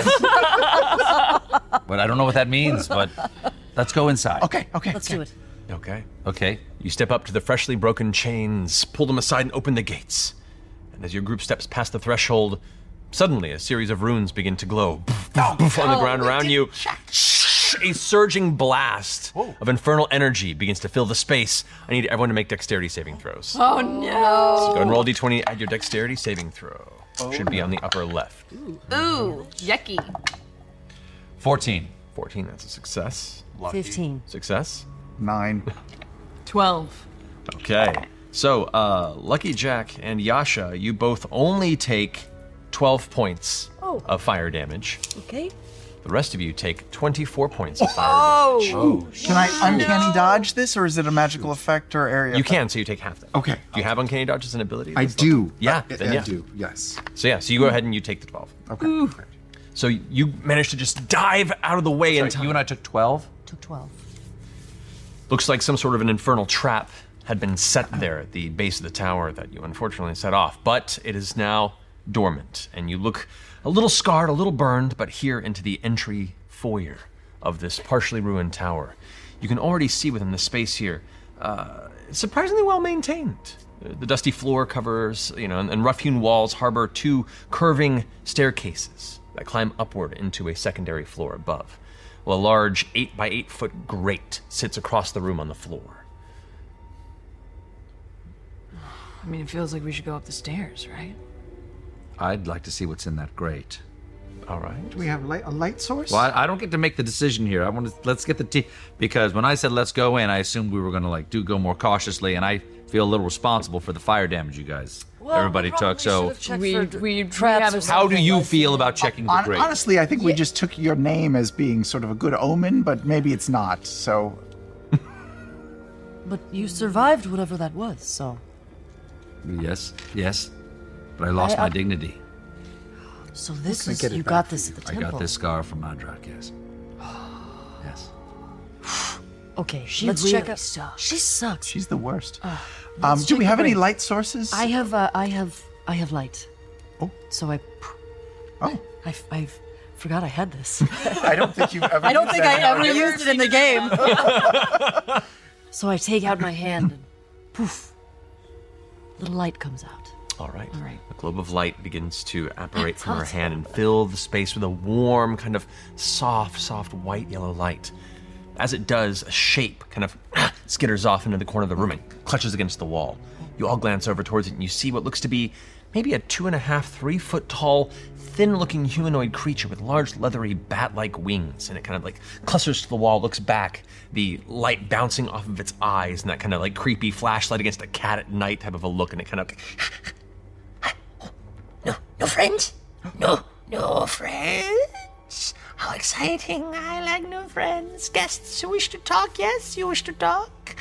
But I don't know what that means, but let's go inside. Okay. Let's do it. Okay. Okay. You step up to the freshly broken chains, pull them aside, and open the gates. And as your group steps past the threshold, suddenly a series of runes begin to glow. On the ground around you. A surging blast of infernal energy begins to fill the space. I need everyone to make dexterity saving throws. Oh no! So go ahead and roll d20, add your dexterity saving throw. Should be on the upper left. Ooh, yucky. 14. 14, that's a success. 15. Success. 9. 12. Okay. So, Lucky Jack and Yasha, you both only take 12 points of fire damage. Okay. The rest of you take 24 points of fire damage. Can I uncanny dodge this, or is it a magical effect or area? You effect? can, so you take half that. Okay. Do you have uncanny dodge as an ability? I do. Yeah, I then yeah. do. Yes. So you go ahead and you take the 12. Okay. So you managed to just dive out of the way in time. You and I took 12? Took 12. Looks like some sort of an infernal trap had been set there at the base of the tower that you unfortunately set off, but it is now dormant, and you look a little scarred, a little burned, but here into the entry foyer of this partially ruined tower. You can already see within the space here, it's surprisingly well maintained. The dusty floor covers, and rough-hewn walls harbor 2 curving staircases that climb upward into a secondary floor above, while a large 8 by 8 foot grate sits across the room on the floor. I mean, it feels like we should go up the stairs, right? I'd like to see what's in that grate. All right. Do we have a light source? Well, I don't get to make the decision here. Let's get the tea, because when I said let's go in, I assumed we were going to go more cautiously, and I feel a little responsible for the fire damage you guys everybody took. So how do you feel about checking the grate? Honestly, I think we just took your name as being sort of a good omen, but maybe it's not. So. But you survived whatever that was, so. Yes, but I lost my dignity. So this is, you got this at the temple. I got this scar from Madrak, yes. Yes. Okay, Let's really check out. She sucks. She's the worst. Let's Do we check have the any grate. light sources? I have light. Oh. So I forgot I had this. I don't think you've ever. I don't used think that I in our ever game. used it in the game. So I take out my hand and poof, little light comes out. All right. A globe of light begins to apparate from her hand and fill the space with a warm, kind of soft white yellow light. As it does, a shape kind of skitters off into the corner of the room and clutches against the wall. You all glance over towards it and you see what looks to be maybe a 2.5, 3 foot tall, thin-looking humanoid creature with large, leathery, bat-like wings. And it kind of clusters to the wall, looks back, the light bouncing off of its eyes, and that kind of creepy flashlight against a cat at night type of a look, and it kind of... No friends? No friends? How exciting. I like new friends. Guests who wish to talk, yes? You wish to talk?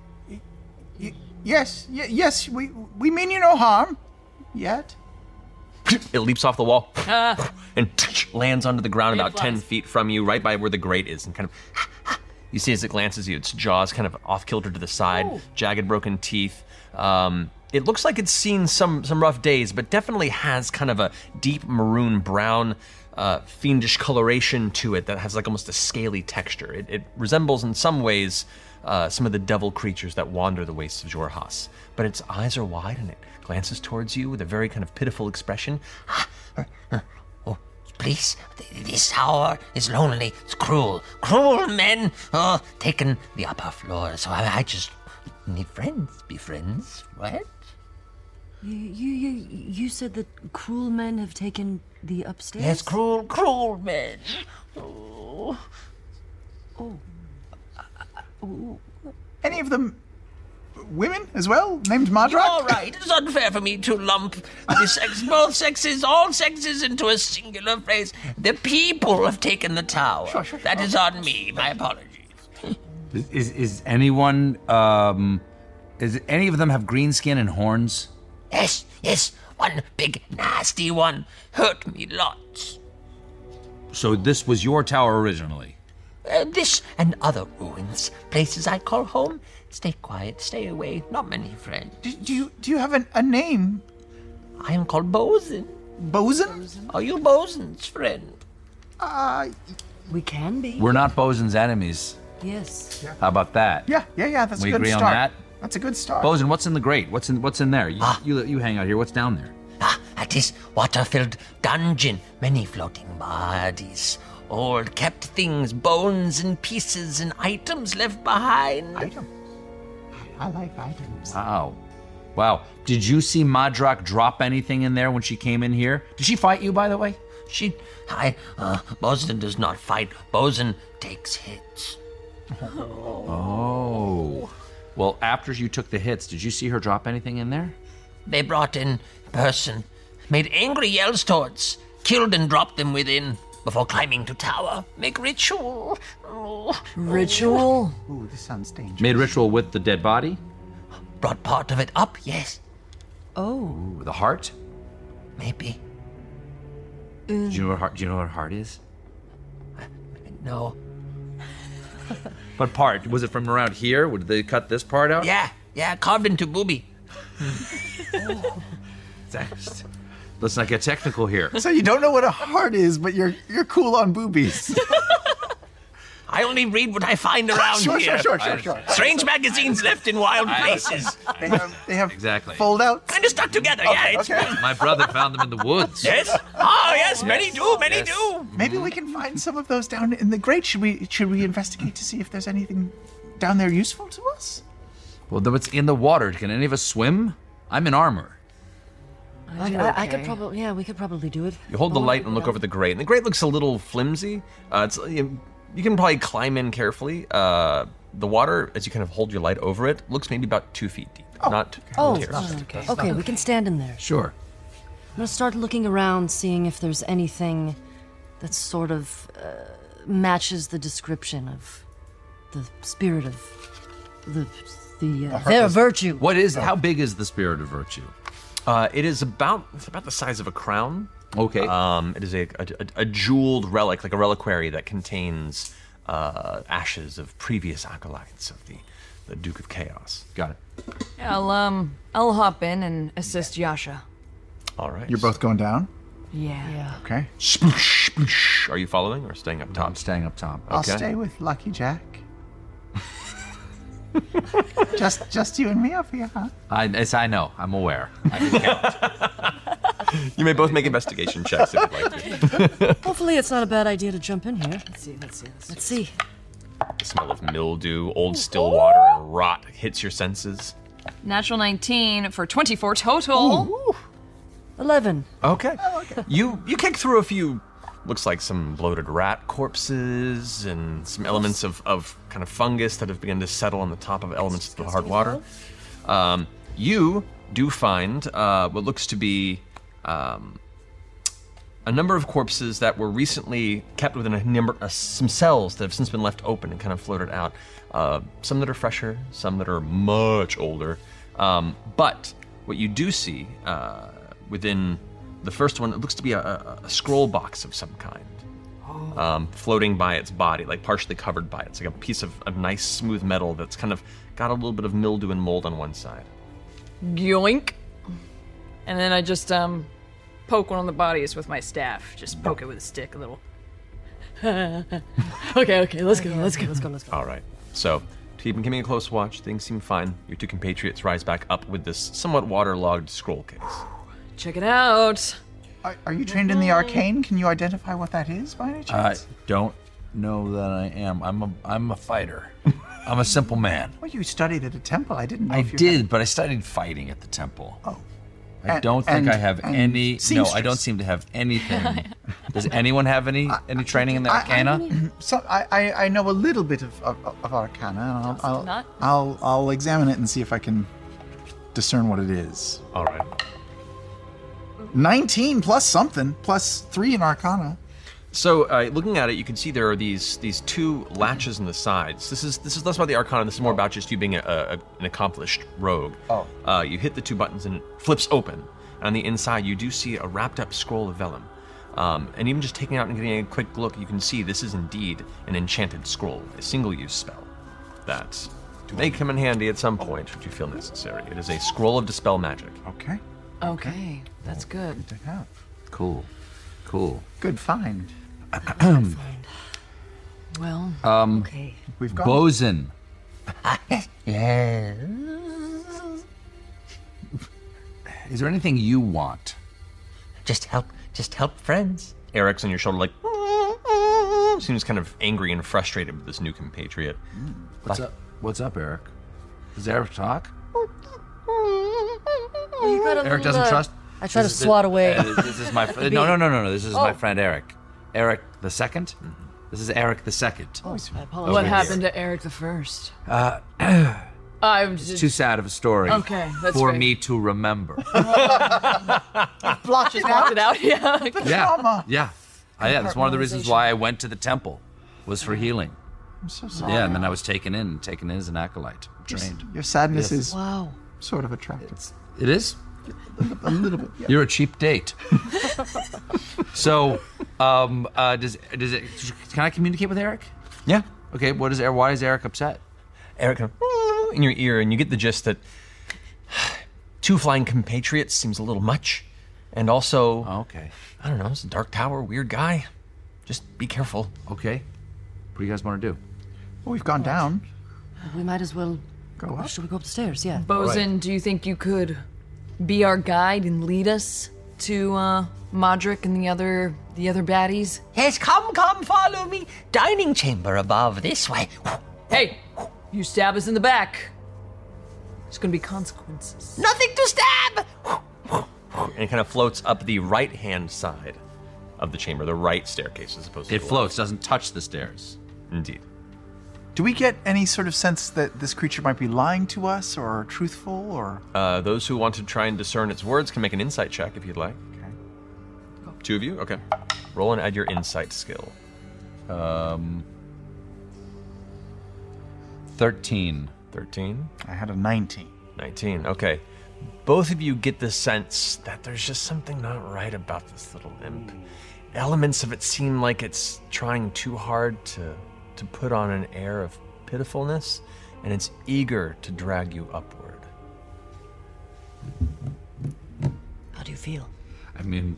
Yes, we mean you no harm. Yet. It leaps off the wall and lands onto the ground about 10 feet from you, right by where the grate is, and kind of... You see as it glances at you, its jaws kind of off-kilter to the side, jagged, broken teeth. It looks like it's seen some rough days, but definitely has kind of a deep maroon-brown, fiendish coloration to it that has almost a scaly texture. It resembles, in some ways, some of the devil creatures that wander the wastes of Xhorhas. But its eyes are wide, and it glances towards you with a very kind of pitiful expression. Oh, please, this tower is lonely. It's cruel. Cruel men, taken the upper floor. So I just need friends. Be friends, right? You said that cruel men have taken the upstairs? Yes, cruel men. Oh. Any of them women as well, named Madrak? You're all right. It's unfair for me to lump both sexes, all sexes, into a singular phrase. The people have taken the tower. Sure. That is on me. My apologies. Is anyone, is any of them have green skin and horns? Yes. One big nasty one. Hurt me lots. So this was your tower originally? This and other ruins, places I call home. Stay quiet, stay away, not many friends. Do you have a name? I am called Bosun. Bosun? Are you Bosun's friend? We can be. We're not Bosun's enemies. Yes. How about that? Yeah, that's We a good agree start. on that? That's a good start. Bosun, what's in the grate? What's in there? You hang out here. What's down there? At this water-filled dungeon, many floating bodies, old kept things, bones and pieces and items left behind. Item. I like items. Wow. Did you see Madrak drop anything in there when she came in here? Did she fight you, by the way? Bosun does not fight. Bosun takes hits. Oh. Well, after you took the hits, did you see her drop anything in there? They brought in person, made angry yells towards, killed and dropped them within. before climbing to tower. Make ritual. Oh. Ritual? Ooh, this sounds dangerous. Made ritual with the dead body? Brought part of it up, yes. Oh. Ooh, the heart? Maybe. Do you know what a heart is? No. What part? Was it from around here? Did they cut this part out? Yeah, carved into booby. Thanks. Let's not get technical here. So you don't know what a heart is, but you're cool on boobies. I only read what I find around here. Sure. Strange magazines left in wild places. They have Exactly. fold out. Kind of stuck together, it's My brother found them in the woods. Yes? Oh, yes, many do. Maybe we can find some of those down in the grate. Should we investigate to see if there's anything down there useful to us? Well, though it's in the water. Can any of us swim? I'm in armor. I could probably, we could probably do it. You hold the light and look over the grate, and the grate looks a little flimsy. You can probably climb in carefully. The water, as you kind of hold your light over it, looks maybe about 2 feet deep. Okay, we can stand in there. Sure. I'm gonna start looking around, seeing if there's anything that sort of matches the description of the spirit of their virtue. What is? How big is the spirit of virtue? It is about the size of a crown. Okay. It is a jeweled relic, like a reliquary that contains ashes of previous acolytes of the Duke of Chaos. Got it. Yeah, I'll hop in and assist Yasha. All right. You're both going down? Yeah. Okay. Sploosh, sploosh. Are you following or staying up top? I'm staying up top. I'll stay with Lucky Jack. just you and me up here, huh? I know. I'm aware. I can count. You may both make investigation checks if you'd like to. Hopefully it's not a bad idea to jump in here. Let's see. The smell of mildew, old still water, and rot hits your senses. Natural 19 for 24 total. Ooh. 11. Okay. You kick through a few, looks like some bloated rat corpses and some elements of kind of fungus that have begun to settle on the top of elements of the hard water. You do find what looks to be a number of corpses that were recently kept within some cells that have since been left open and kind of floated out. Some that are fresher, some that are much older. But what you do see within the first one, it looks to be a scroll box of some kind, floating by its body, like partially covered by it. It's like a piece of nice smooth metal that's kind of got a little bit of mildew and mold on one side. Yoink. And then I just poke one on the bodies with my staff. Just poke it with a stick a little. Okay, let's go. All right. So, keeping a close watch, things seem fine. Your two compatriots rise back up with this somewhat waterlogged scroll case. Check it out. Are you trained in the arcane? Can you identify what that is by any chance? I don't know that I am. I'm a fighter. I'm a simple man. Well, you studied at a temple. I didn't know I if you did, but I studied fighting at the temple. Oh. I don't think I have any. No, seamstress. I don't seem to have anything. Does anyone have any training in the arcana? I know a little bit of arcana, and I'll examine it and see if I can discern what it is. All right. 19 plus something, plus 3 in arcana. So, looking at it, you can see there are these two latches in the sides. This is less about the arcana. This is more about just you being an accomplished rogue. Oh. You hit the two buttons and it flips open. And on the inside, you do see a wrapped up scroll of vellum. And even just taking it out and getting a quick look, you can see this is indeed an enchanted scroll, a single-use spell that may come in handy at some point should you feel necessary. It is a scroll of dispel magic. Okay, that's good. Good to have. Cool. Good find. Well, Okay. We've got Bosun. Yeah. Is there anything you want? Just help friends. Eric's on your shoulder like, seems kind of angry and frustrated with this new compatriot. What's up, Eric? Does Eric talk? You got a Eric little, doesn't trust? I try to swat away. This is my no. This is my friend Eric. Eric the second. This is Eric the second. I apologize. what happened to Eric the First? I'm just Too sad of a story. Okay, that's for fair. me to remember. blotched Blocked it out. Yeah. Yeah. Yeah, that's one of the reasons why I went to the temple, was for healing. I'm so sorry. Yeah, and then I was taken in as an acolyte, trained. Your sadness is Wow. sort of attractive. It is? A little bit. Yeah. You're a cheap date. So, does it? Can I communicate with Eric? Yeah. Okay. Why is Eric upset? Eric kind of in your ear, and you get the gist that 2 flying compatriots seems a little much, and also, Okay. I don't know, it's a dark tower, weird guy. Just be careful. Okay. What do you guys want to do? Well, we've gone down. We might as well Go up. Should we go up the stairs? Yeah. Bosun, do you think you could be our guide and lead us to Modric and the other baddies? Yes, come, follow me. Dining chamber above, this way. Hey, you stab us in the back. There's gonna be consequences. Nothing to stab! And it kind of floats up the right-hand side of the chamber, the right staircase as opposed to It the floats, doesn't touch the stairs. left. Indeed. Do we get any sort of sense that this creature might be lying to us or truthful or? Those who want to try and discern its words can make an insight check if you'd like. Okay. 2 of you? Okay. Roll and add your insight skill. 13. 13. I had a 19. 19. Okay. Both of you get the sense that there's just something not right about this little imp. Elements of it seem like it's trying too hard to put on an air of pitifulness, and it's eager to drag you upward. How do you feel? I mean,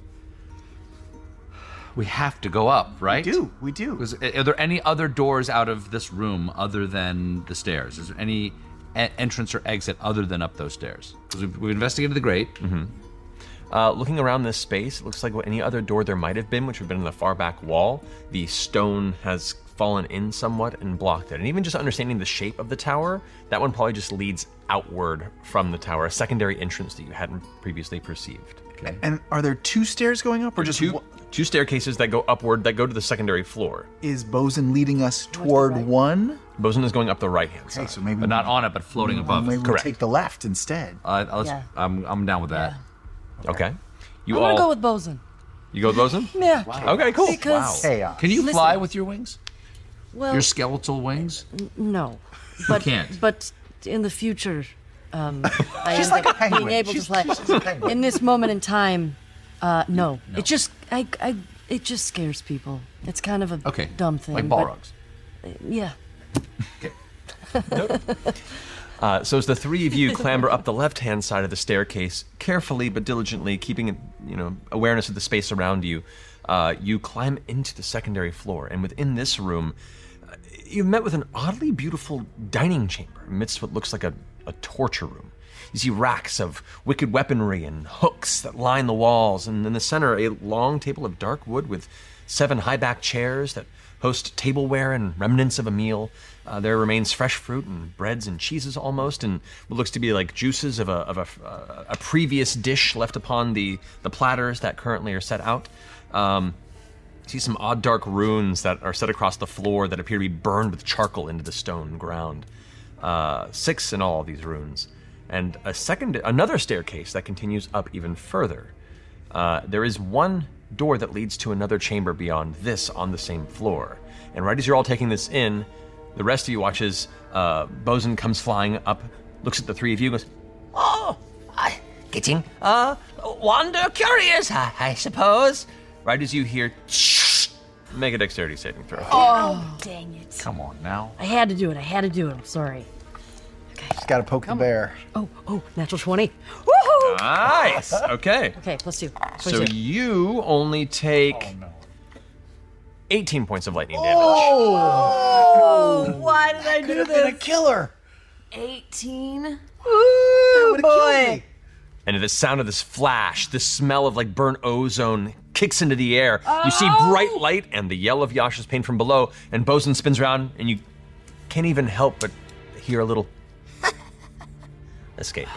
we have to go up, right? We do. Are there any other doors out of this room other than the stairs? Is there any entrance or exit other than up those stairs? Because we've investigated the grate. Looking around this space, it looks like any other door there might have been, which would have been in the far back wall. The stone has fallen in somewhat and blocked it. And even just understanding the shape of the tower, that one probably just leads outward from the tower, a secondary entrance that you hadn't previously perceived. Okay. And are there 2 stairs going up or just two staircases that go upward that go to the secondary floor? Is Bosun leading us toward one? Bosun is going up the right-hand side. Okay, so maybe But not on it, but floating above maybe it. we'll Correct. take the left instead. Yeah. I'm down with that. Okay. You I'm all gonna go with Bosun. You go with Bosun? Yeah. Okay, cool. Because Chaos. Can you Listen. fly with your wings? well, Your skeletal wings? no, but can't. But in the future, I She's end like a up being penguin. able She's to fly. a penguin. In this moment in time, no. It just it just scares people. It's kind of a Okay. dumb thing. Like but- Balrogs. Yeah. So as the 3 of you clamber up the left-hand side of the staircase, carefully but diligently, keeping awareness of the space around you, you climb into the secondary floor. And within this room, you've met with an oddly beautiful dining chamber amidst what looks like a torture room. You see racks of wicked weaponry and hooks that line the walls, and in the center, a long table of dark wood with 7 high-backed chairs that host tableware and remnants of a meal. There remains fresh fruit and breads and cheeses almost, and what looks to be like juices of a previous dish left upon the platters that currently are set out. See some odd dark runes that are set across the floor that appear to be burned with charcoal into the stone ground. 6 in all, these runes. And another staircase that continues up even further. There is one door that leads to another chamber beyond this on the same floor. And right as you're all taking this in, the rest of you watch as Bosun comes flying up, looks at the 3 of you, goes, Oh, getting, wonder curious, I suppose. right as you hear, make a dexterity saving throw. Oh, dang it. Come on now. I had to do it. I'm sorry. Just gotta poke the bear. Oh, natural 20. Woohoo! Nice. Okay. Okay, +2. So 22. you only take 18 points of lightning damage. Oh, why did I do Been a killer. 18. Oh, boy. And at the sound of this flash, the smell of like burnt ozone kicks into the air. You see bright light and the yell of Yasha's pain from below, and Bosun spins around, and you can't even help but hear a little escape.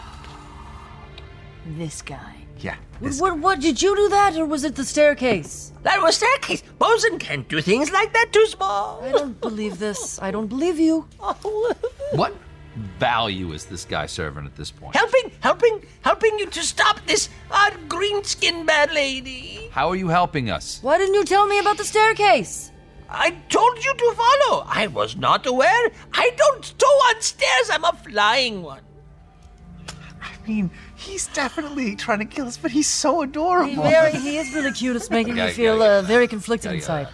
This guy. Yeah. What, did you do that, or was it the staircase? That was staircase. Bosun can't do things like that too small. I don't believe this. I don't believe you. What? value is this guy serving at this point? Helping you to stop this green-skinned bad lady. How are you helping us? Why didn't you tell me about the staircase? I told you to follow. I was not aware. I don't go on stairs. I'm a flying one. I mean, he's definitely trying to kill us, but he's so adorable. He is really cute. It's making me feel very conflicted inside.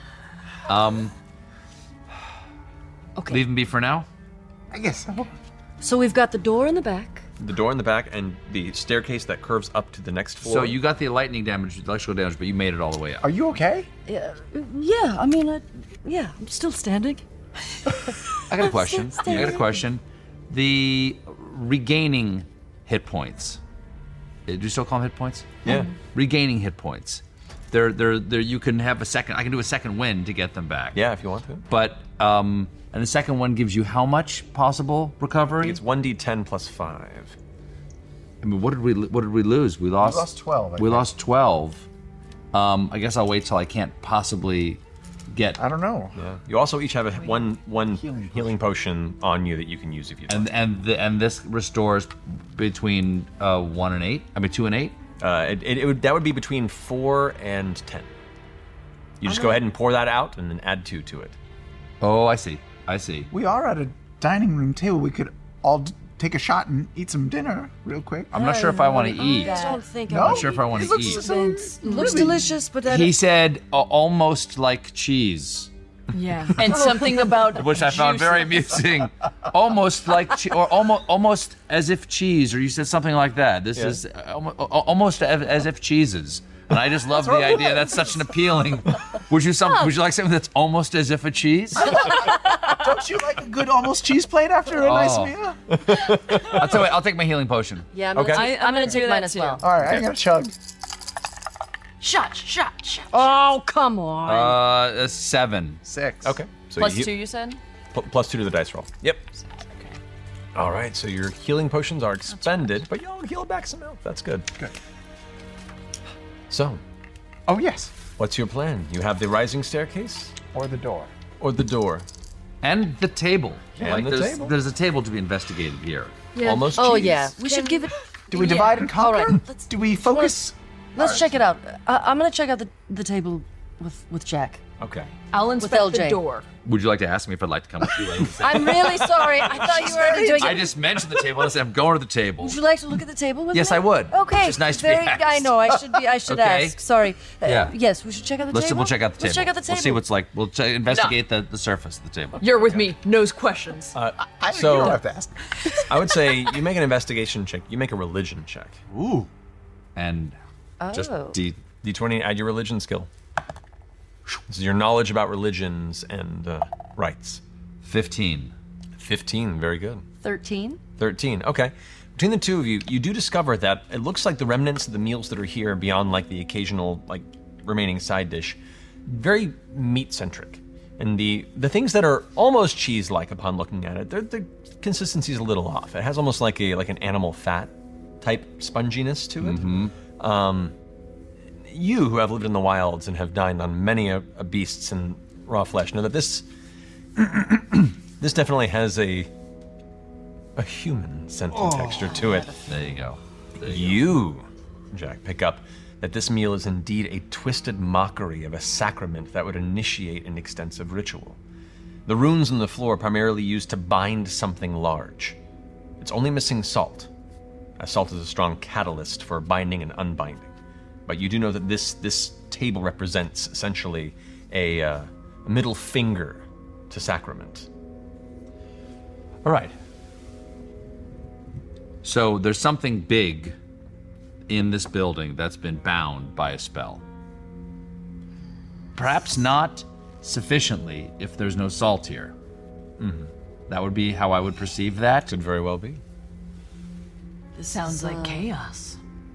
Okay. Leave him be for now? I guess so. So we've got the door in the back. The door in the back and the staircase that curves up to the next floor. So you got the lightning damage, the electrical damage, but you made it all the way up. Are you okay? Yeah, I mean, I'm still standing. I got a question. The regaining hit points. Do you still call them hit points? Yeah. Regaining hit points. They're you can have a second. I can do a second win to get them back. Yeah, if you want to. But and the second one gives you how much possible recovery? It's 1d10 plus 5. I mean, what did we lose? We lost 12. We lost 12. I guess I'll wait till I can't possibly get. I don't know. Yeah. You also each have a one healing potion on you that you can use if you want. And this restores between 1 and 8. I mean 2 and 8. That would be between 4 and 10. You just go ahead and pour that out and then add 2 to it. Oh, I see. We are at a dining room table. We could all take a shot and eat some dinner real quick. I'm not sure if I want to eat. I don't think No? I'm not sure if I want to eat. It looks delicious, but I He said almost like cheese, Yeah. And something about which I found very amusing. Almost like or almost as if cheese, or you said something like that. This is almost as if cheeses. And I just love the idea. That's such an appealing. Would you like something that's almost as if a cheese? Don't you like a good almost cheese plate after a nice meal? I'll tell you what, I'll take my healing potion. Yeah, Okay. I'm gonna take mine as well. All right, I'm gonna chug. shot. Oh, come on. 7. 6. Okay. So Plus 2, you said? Plus 2 to the dice roll. Yep. Okay. All right. So your healing potions are expended, but you'll heal back some health. That's good. Good. So, Oh yes. what's your plan? You have the rising staircase Or the door. or the door? And the table. And the table. There's a table to be investigated here. Almost Oh cheese. yeah, we should give it. Do we divide and conquer? All right, Do we focus? Let's check it out. I'm gonna check out the table with Jack. Okay. I'll inspect the LJ. door. Would you like to ask me if I'd like to come with you? I'm really sorry. I thought you were already doing I it. just mentioned the table. I said I'm going to the table. Would you like to look at the table with me? Yes, I would. Okay. It's just nice to be asked. I know. I should Okay. ask. Sorry. Yeah. Yes, we should check out the table. We'll check out the table. Let's check out the table. We'll see what's like. We'll investigate the surface of the table. You're with me. Knows questions. You So don't have to ask. I would say you make an investigation check. You make a religion check. Ooh. And just Oh. D20. Add your religion skill. This is your knowledge about religions and rites. 15. 15. Very good. 13. 13. Okay. Between the two of you, you do discover that it looks like the remnants of the meals that are here, beyond like the occasional like remaining side dish, very meat-centric. And the things that are almost cheese-like upon looking at it, the consistency is a little off. It has almost like an animal fat type sponginess to it. Mm-hmm. You, who have lived in the wilds and have dined on many a beasts and raw flesh, know that this this definitely has a human scent and texture to it. There you go. You, Jack, pick up that this meal is indeed a twisted mockery of a sacrament that would initiate an extensive ritual. The runes on the floor are primarily used to bind something large. It's only missing salt, as salt is a strong catalyst for binding and unbinding. But you do know that this table represents essentially a middle finger to sacrament. All right. So there's something big in this building that's been bound by a spell. Perhaps not sufficiently if there's no salt here. Mm-hmm. That would be how I would perceive that. Could very well be. This sounds like chaos.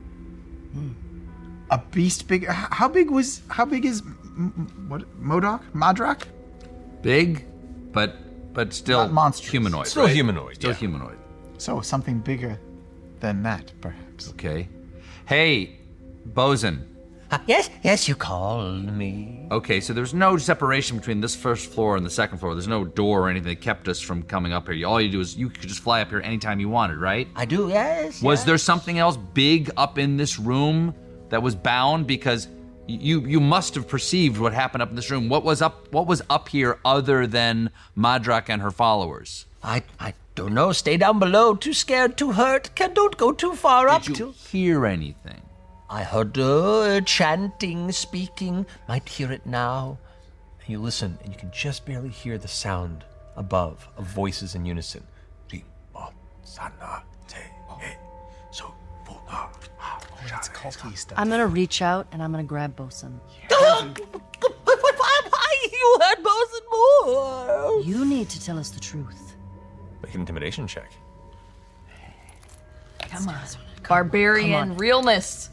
A beast big. How big is Modok? Madrak? Big, but still Not monstrous. humanoid. Still right? humanoid, Still yeah. humanoid. So something bigger than that, perhaps. Okay. Hey, Bosun. Yes, you called me. Okay, so there's no separation between this first floor and the second floor. There's no door or anything that kept us from coming up here. All you do is you could just fly up here anytime you wanted, right? I do, yes. Was there something else big up in this room that was bound? Because you must have perceived what happened up in this room. What was up here other than Madrak and her followers? I don't know. Stay down below. Too scared, too hurt. Don't go too far up. Did you hear anything? I heard chanting, speaking. Might hear it now. And you listen, and you can just barely hear the sound above of voices in unison. It's culty stuff. I'm gonna reach out and I'm gonna grab Bosun. Why? You heard Bosun more. You need to tell us the truth. Make an intimidation check. Come on. Barbarian realness.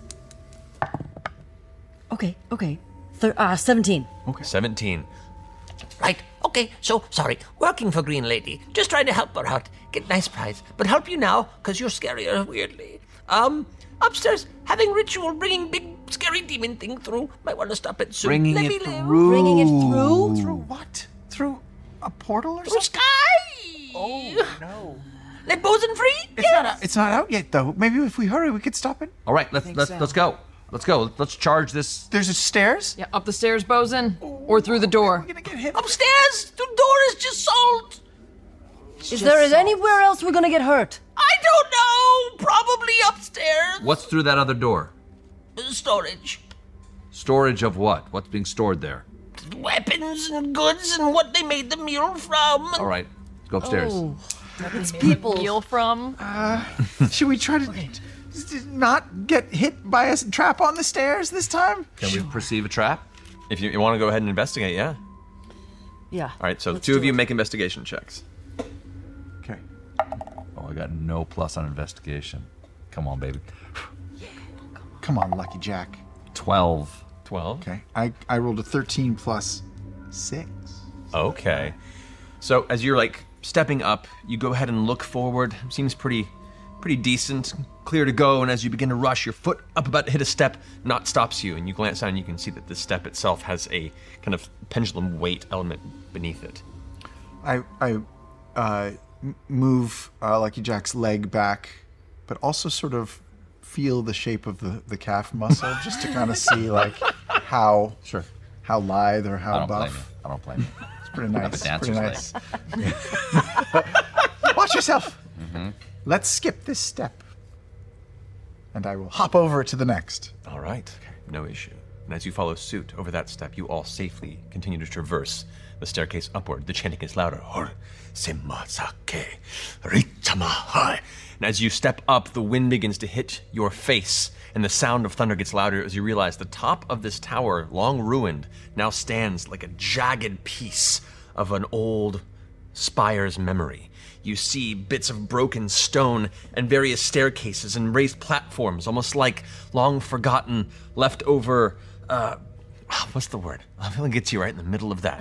Okay. 17. Okay. 17. Right, okay, so, sorry. Working for Green Lady. Just trying to help her out. Get nice prize. But help you now, because you're scarier, weirdly. Upstairs, having ritual, bringing big, scary demon thing through. Might want to stop it soon. Bringing Let it me live. through. Bringing it through? Through what? Through a portal or Through something? sky! Oh, no. Let Bosun free? It's not out yet, though. Maybe if we hurry, we could stop it. All right, let's go. Let's go. Let's charge this. There's a stairs? Yeah, up the stairs, Bosun, or through the door. We're gonna get hit. Upstairs! The door is just salt! Is there anywhere else we're gonna get hurt? I don't know! Probably upstairs. What's through that other door? Storage. Storage of what? What's being stored there? Weapons and goods and what they made the meal from. All right, let's go upstairs. Oh, It's people. Meal from. Should we try to not get hit by a trap on the stairs this time? Can we perceive a trap? If you want to go ahead and investigate, yeah. yeah. All right, so the Let's two of do you it. make investigation checks. Okay. Oh, I got no plus on investigation. Come on, baby. Come on, Lucky Jack. 12. 12. Okay. I rolled a 13 plus 6. Okay. So as you're stepping up, you go ahead and look forward. Seems pretty decent, clear to go. And as you begin to rush, your foot up about to hit a step, not stops you. And you glance down and you can see that the step itself has a kind of pendulum weight element beneath it. I move Lucky Jack's leg back, but also sort of feel the shape of the calf muscle just to kind of see how lithe or how buff. I don't blame you. It's pretty nice. the dancer's Pretty nice. Watch yourself. Mm-hmm. Let's skip this step. And I will hop over to the next. All right, no issue. And as you follow suit over that step, you all safely continue to traverse the staircase upward. The chanting gets louder. And as you step up, the wind begins to hit your face, and the sound of thunder gets louder as you realize the top of this tower, long ruined, now stands like a jagged piece of an old spire's memory. You see bits of broken stone and various staircases and raised platforms, almost like long-forgotten, leftover, what's the word? I feel like it gets you right in the middle of that.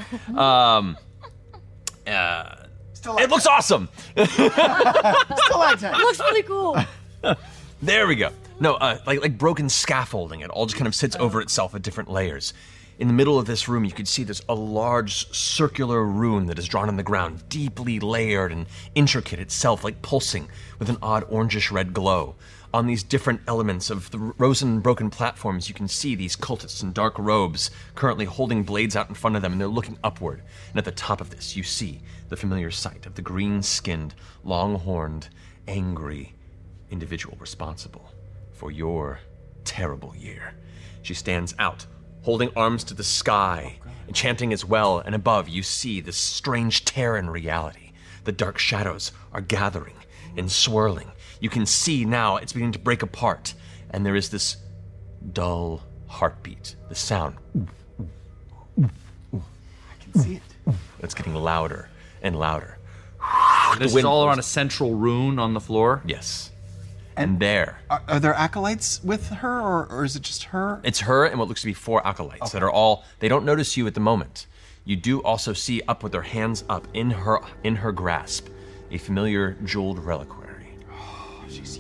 It looks awesome! Stalactite. Looks really cool. There we go. No, like broken scaffolding. It all just kind of sits over itself at different layers. In the middle of this room, you can see there's a large circular rune that is drawn in the ground, deeply layered and intricate itself, like pulsing with an odd orangish-red glow. On these different elements of the rose and broken platforms, you can see these cultists in dark robes currently holding blades out in front of them, and they're looking upward. And at the top of this, you see the familiar sight of the green-skinned, long-horned, angry individual responsible for your terrible year. She stands out, holding arms to the sky, and chanting as well, and above you see this strange tear in reality. The dark shadows are gathering and swirling. You can see now it's beginning to break apart, and there is this dull heartbeat, the sound. I can see it. It's getting louder and louder. This is all around a central rune on the floor? Yes. And there. Are there acolytes with her, or is it just her? It's her and what looks to be 4 acolytes that are all, they don't notice you at the moment. You do also see up with their hands up in her grasp, a familiar jeweled reliquary. Oh, she's using it.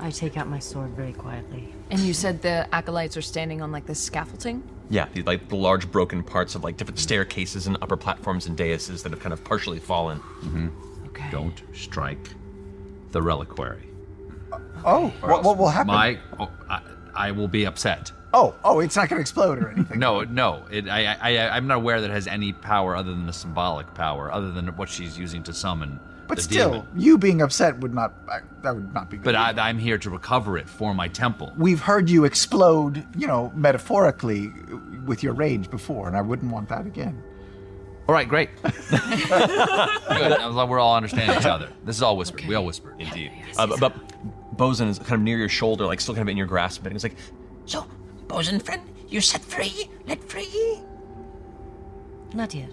I take out my sword very quietly. And you said the acolytes are standing on like this scaffolding? Yeah, the large broken parts of like different staircases and upper platforms and daises that have kind of partially fallen. Okay. Don't strike the reliquary. Oh, what will happen? I will be upset. Oh, it's not going to explode or anything. No. I'm not aware that it has any power other than the symbolic power, other than what she's using to summon But the still, demon. you being upset would not be good. But I'm here to recover it for my temple. We've heard you explode, metaphorically with your rage before, and I wouldn't want that again. All right, great. Good. I'm glad we're all understanding each other. This is all whispered. Okay. We all whispered. Indeed. But Bosun is kind of near your shoulder, like still kind of in your grasp, but it's like, So, bosun friend, you set free? Let free? Not yet.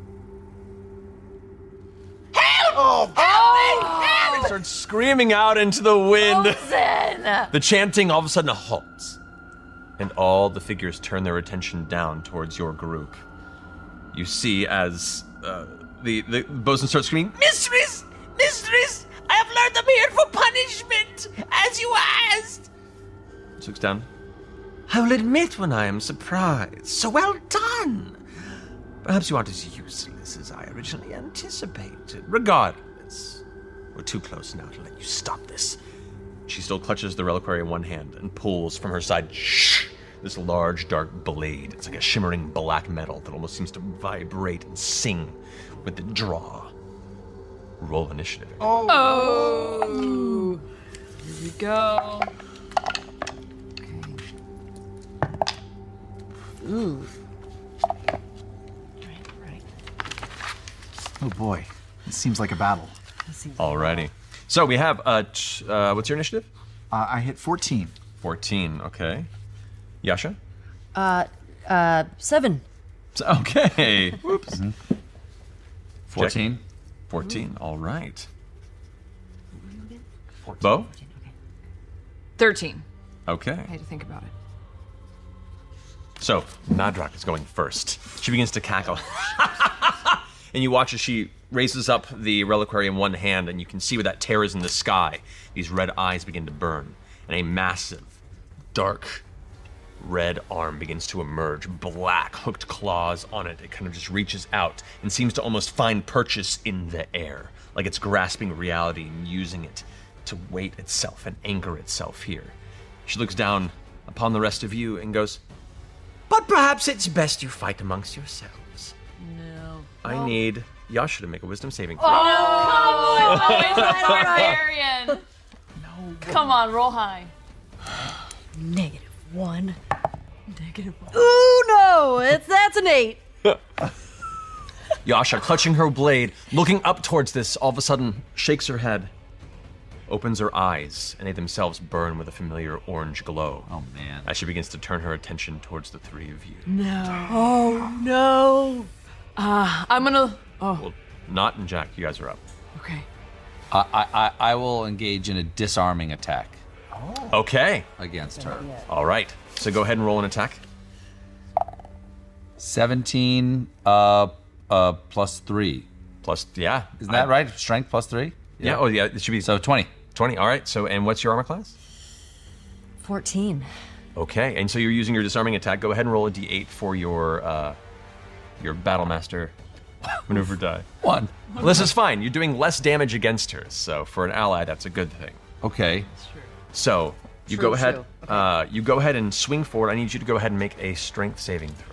Help! Oh! Help! He starts screaming out into the wind. Bosun! The chanting all of a sudden halts, and all the figures turn their attention down towards your group. You see as the bosun starts screaming, Mistress! Mistress! I have lured them here for punishment, as you asked! looks down. I will admit when I am surprised. So well done! Perhaps you aren't as useless as I originally anticipated. Regardless, we're too close now to let you stop this. She still clutches the reliquary in one hand and pulls from her side this large, dark blade. It's like a shimmering black metal that almost seems to vibrate and sing with the draw. Roll initiative. Oh! Here we go. Ooh. Right. Oh boy, it seems like a battle. Alrighty. So we have, what's your initiative? I hit 14. 14, okay. Yasha? 7. Okay. Whoops. 14. 14, all right. Bo? 13. Okay. I had to think about it. So, Nadrak is going first. She begins to cackle. And you watch as she raises up the reliquary in one hand, and you can see where that tear is in the sky. These red eyes begin to burn, and a massive, dark, red arm begins to emerge, black hooked claws on it. It kind of just reaches out and seems to almost find purchase in the air, like it's grasping reality and using it to weight itself and anchor itself here. She looks down upon the rest of you and goes, "But perhaps it's best you fight amongst yourselves." No. I need Yasha to make a wisdom saving throw. Oh, come on! Always barbarian. No. Come on, roll high. -1. -1. Ooh, no! That's an 8. Yasha, clutching her blade, looking up towards this, all of a sudden shakes her head, opens her eyes, and they themselves burn with a familiar orange glow. Oh, man. As she begins to turn her attention towards the three of you. No. Oh, no. I'm gonna... Oh. Well, Not and Jack, you guys are up. Okay. I will engage in a disarming attack. Okay. Against her. All right. So go ahead and roll an attack. 17 plus 3. Plus, yeah. Isn't that right? Strength plus 3? Yeah. Oh, yeah. It should be. So 20. 20. All right. So, and what's your armor class? 14. Okay. And so you're using your disarming attack. Go ahead and roll a d8 for your Battlemaster maneuver die. 1. Well, this is fine. You're doing less damage against her. So for an ally, that's a good thing. Okay. So you True, go ahead. true. Okay. You go ahead and swing forward. I need you to go ahead and make a strength saving throw.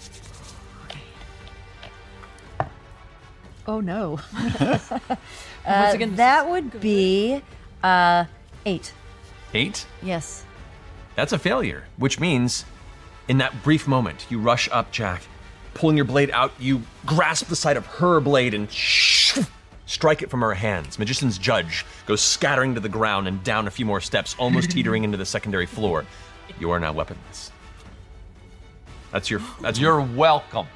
Oh, no. What's against That would be 8. 8? Yes. That's a failure, which means in that brief moment, you rush up, Jack, pulling your blade out, you grasp the side of her blade and strike it from her hands. Magician's Judge goes scattering to the ground and down a few more steps, almost teetering into the secondary floor. You are now weaponless. You're welcome.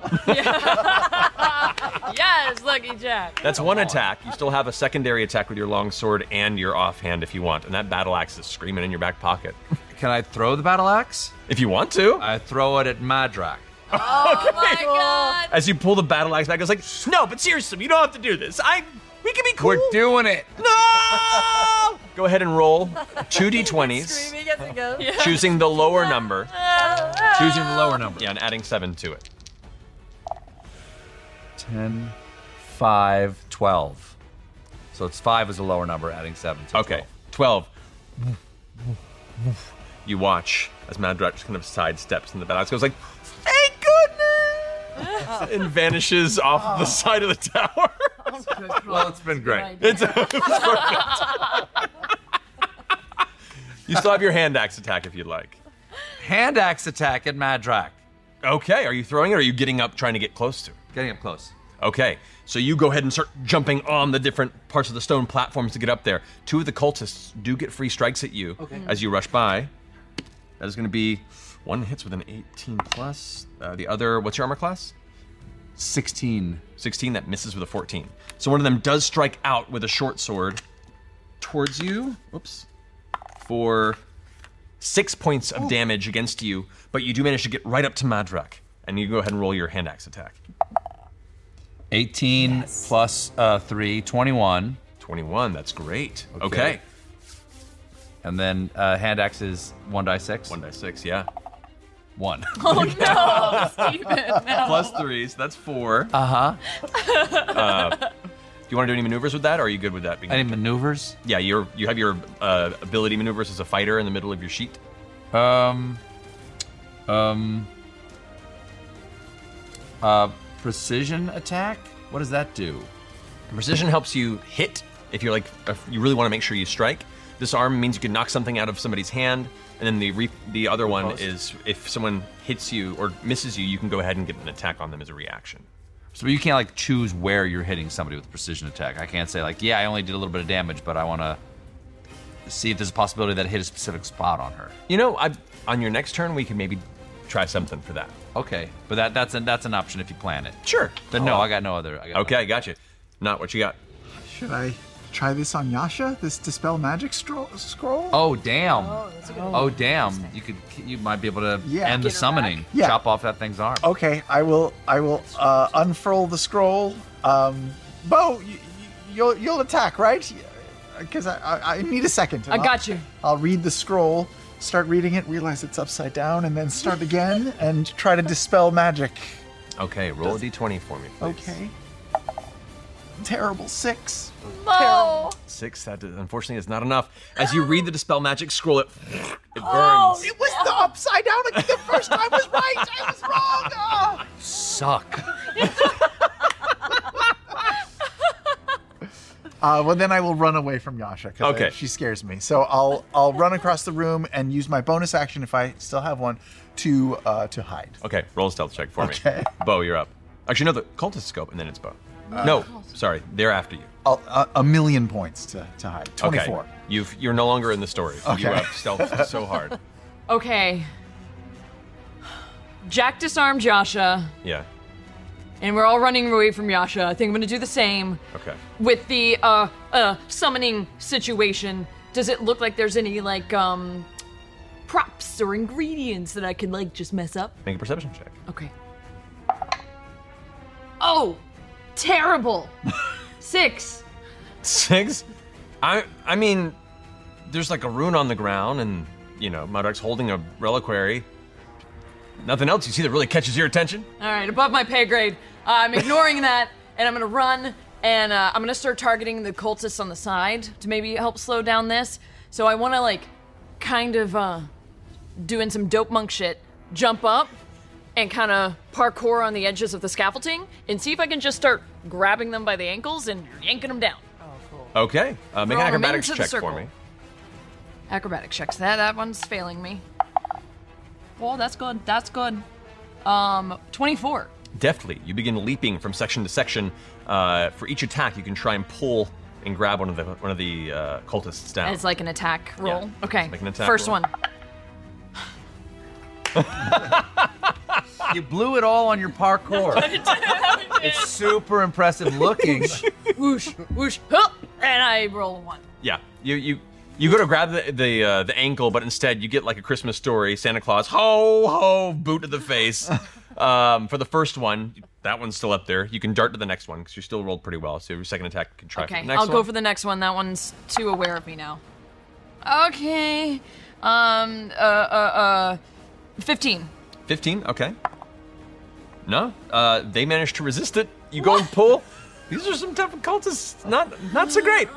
Yes, Lucky Jack. That's one attack. You still have a secondary attack with your longsword and your offhand if you want, and that battle axe is screaming in your back pocket. Can I throw the battle axe? If you want to. I throw it at Madrak. Oh my god. As you pull the battle axe back, I was like, no, but seriously, you don't have to do this. We can be cool. We're doing it. No! go ahead and roll 2d20s, Screaming as it goes. choosing the lower number. Choosing the lower number. Yeah, and adding 7 to it. 10, 5, 12. So it's 5 is a lower number, adding 7. So Okay, 12. You watch as Madrak just kind of sidesteps in the battle. Goes like, thank goodness! And vanishes off the side of the tower. Well, it's been great. It's perfect. You still have your hand axe attack if you'd like. Hand axe attack at Madrak. Okay, are you throwing it or are you getting up trying to get close to it? Getting up close. Okay, so you go ahead and start jumping on the different parts of the stone platforms to get up there. 2 of the cultists do get free strikes at you as you rush by. That is going to be one hits with an 18 plus. The other, what's your armor class? 16. 16, that misses with a 14. So one of them does strike out with a short sword towards you. Oops. For 6 points of damage against you, but you do manage to get right up to Madrak. And you go ahead and roll your hand axe attack. 18 plus 3, 21. 21, that's great. Okay. And then hand axe is 1d6. 1d6, yeah. 1. Oh no, Steven, no. Plus 3, so that's 4. Uh-huh. Do you want to do any maneuvers with that, or are you good with that? Any maneuvers? Yeah, you have your ability maneuvers as a fighter in the middle of your sheet. Precision attack? What does that do? Precision helps you hit if you're if you really want to make sure you strike. Disarm means you can knock something out of somebody's hand, and then the other one is if someone hits you or misses you, you can go ahead and get an attack on them as a reaction. So you can't choose where you're hitting somebody with precision attack. I can't say yeah, I only did a little bit of damage, but I want to see if there's a possibility that I hit a specific spot on her. You know, on your next turn, we can maybe try something for that. Okay, but that's an option if you plan it. Sure. Then no, I got no other. Okay, I got you. Not what you got. Should I try this on Yasha? This Dispel Magic scroll? Oh damn! that's a good one. Oh damn! You might be able to end the Get her summoning. back. Yeah. Chop off that thing's arm. Okay, I will unfurl the scroll. Bo, you'll attack, right? Because I need a second. I got you. I'll read the scroll, start reading it, realize it's upside down, and then start again and try to dispel magic. Okay, roll a d20 for me, please. Okay. Terrible 6. Mo. 6, that unfortunately is not enough. As you read the Dispel Magic scroll, it burns. Oh, It was the upside down. The first time was right. I was wrong. Oh. Suck. Well, then I will run away from Yasha because she scares me. So I'll run across the room and use my bonus action if I still have one to hide. Okay, roll a stealth check for me. Okay. Bo, you're up. Actually, no, the cultist scope, and then it's Bo. No, sorry, they're after you. A million points to hide. 24. Okay. You're no longer in the story. Okay. You have stealth so hard. Okay. Jack disarmed Yasha, Yeah. and we're all running away from Yasha. I think I'm gonna do the same. Okay. With the summoning situation, does it look like there's any props or ingredients that I could just mess up? Make a perception check. Okay. Oh, terrible. 6. 6? I mean, there's a rune on the ground, and Madrak's holding a reliquary. Nothing else you see that really catches your attention? All right, above my pay grade. I'm ignoring that, and I'm gonna run, and I'm gonna start targeting the cultists on the side to maybe help slow down this. So I wanna kind of doing some dope monk shit, jump up, and kind of parkour on the edges of the scaffolding, and see if I can just start grabbing them by the ankles and yanking them down. Okay. Make an Roll acrobatics remain to the check for circle. me. Acrobatics checks. That one's failing me. Oh, that's good. That's good. 24. Deftly, you begin leaping from section to section. For each attack, you can try and pull and grab one of the cultists down. It's like an attack roll. Yeah, Okay. like an attack First roll. one. You blew it all on your parkour. It's super impressive looking. Whoosh, whoosh, hup, and I roll a 1. Yeah, you go to grab the ankle, but instead you get like a Christmas Story, Santa Claus, ho ho, boot to the face. For the first one, that one's still up there. You can dart to the next one because you still rolled pretty well. So your second attack can try for Okay, the next I'll one. go for the next one. That one's too aware of me now. Okay. 15. 15, okay. No, they managed to resist it. You go and pull. These are some tough cultists. Not so great.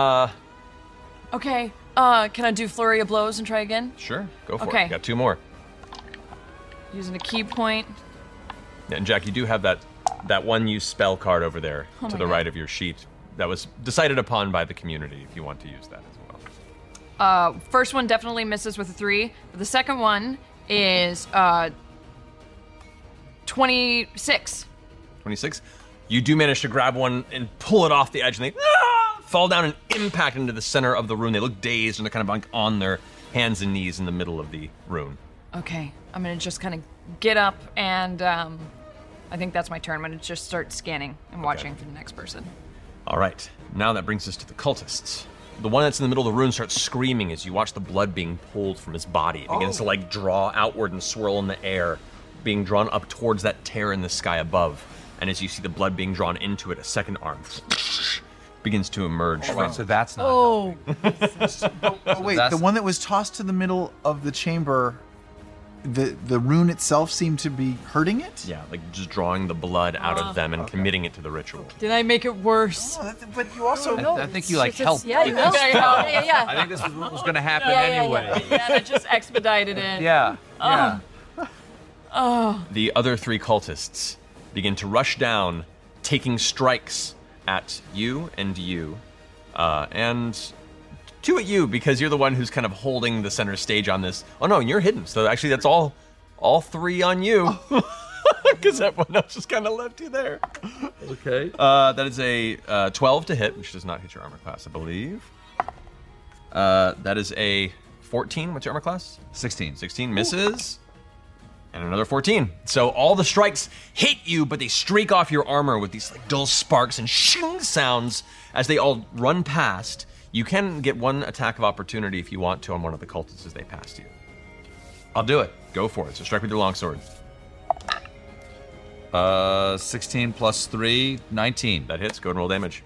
Okay. Can I do flurry of blows and try again? Sure, go for it. Okay. You got 2 more. Using a key point. Yeah, and Jack, you do have that one use spell card over there Oh to my the God. right of your sheet that was decided upon by the community if you want to use that as well. First one definitely misses with a 3, but the second one is 26. 26. You do manage to grab one and pull it off the edge, and they fall down and impact into the center of the rune. They look dazed, and they're kind of like on their hands and knees in the middle of the rune. Okay, I'm gonna just kind of get up and I think that's my turn. I'm gonna just start scanning and watching for the next person. All right, now that brings us to the cultists. The one that's in the middle of the rune starts screaming as you watch the blood being pulled from his body. It begins to like draw outward and swirl in the air, being drawn up towards that tear in the sky above. And as you see the blood being drawn into it, a second arm begins to emerge. Wait, so that's not. Oh, wait, that's- the one that was tossed to the middle of the chamber, the rune itself seemed to be hurting it? Yeah, like just drawing the blood out of them and committing it to the ritual. Did I make it worse? But you also... I think you like helped. Yeah, you helped. Yeah. I think this was what was going to happen Yeah, anyway. Yeah, that just expedited it. Yeah. Yeah. The other 3 cultists begin to rush down, taking strikes at you, and 2 at you because you're the one who's kind of holding the center stage on this. Oh no, and you're hidden. So actually, that's all 3 on you, because everyone else just kind of left you there. Okay. That is a 12 to hit, which does not hit your armor class, I believe. That is a 14. What's your armor class? 16. 16 misses. And another 14. So all the strikes hit you, but they streak off your armor with these like dull sparks and shing sounds as they all run past. You can get 1 attack of opportunity if you want to on one of the cultists as they pass you. I'll do it. Go for it. So strike with your longsword. 16 plus 3, 19. That hits. Go and roll damage.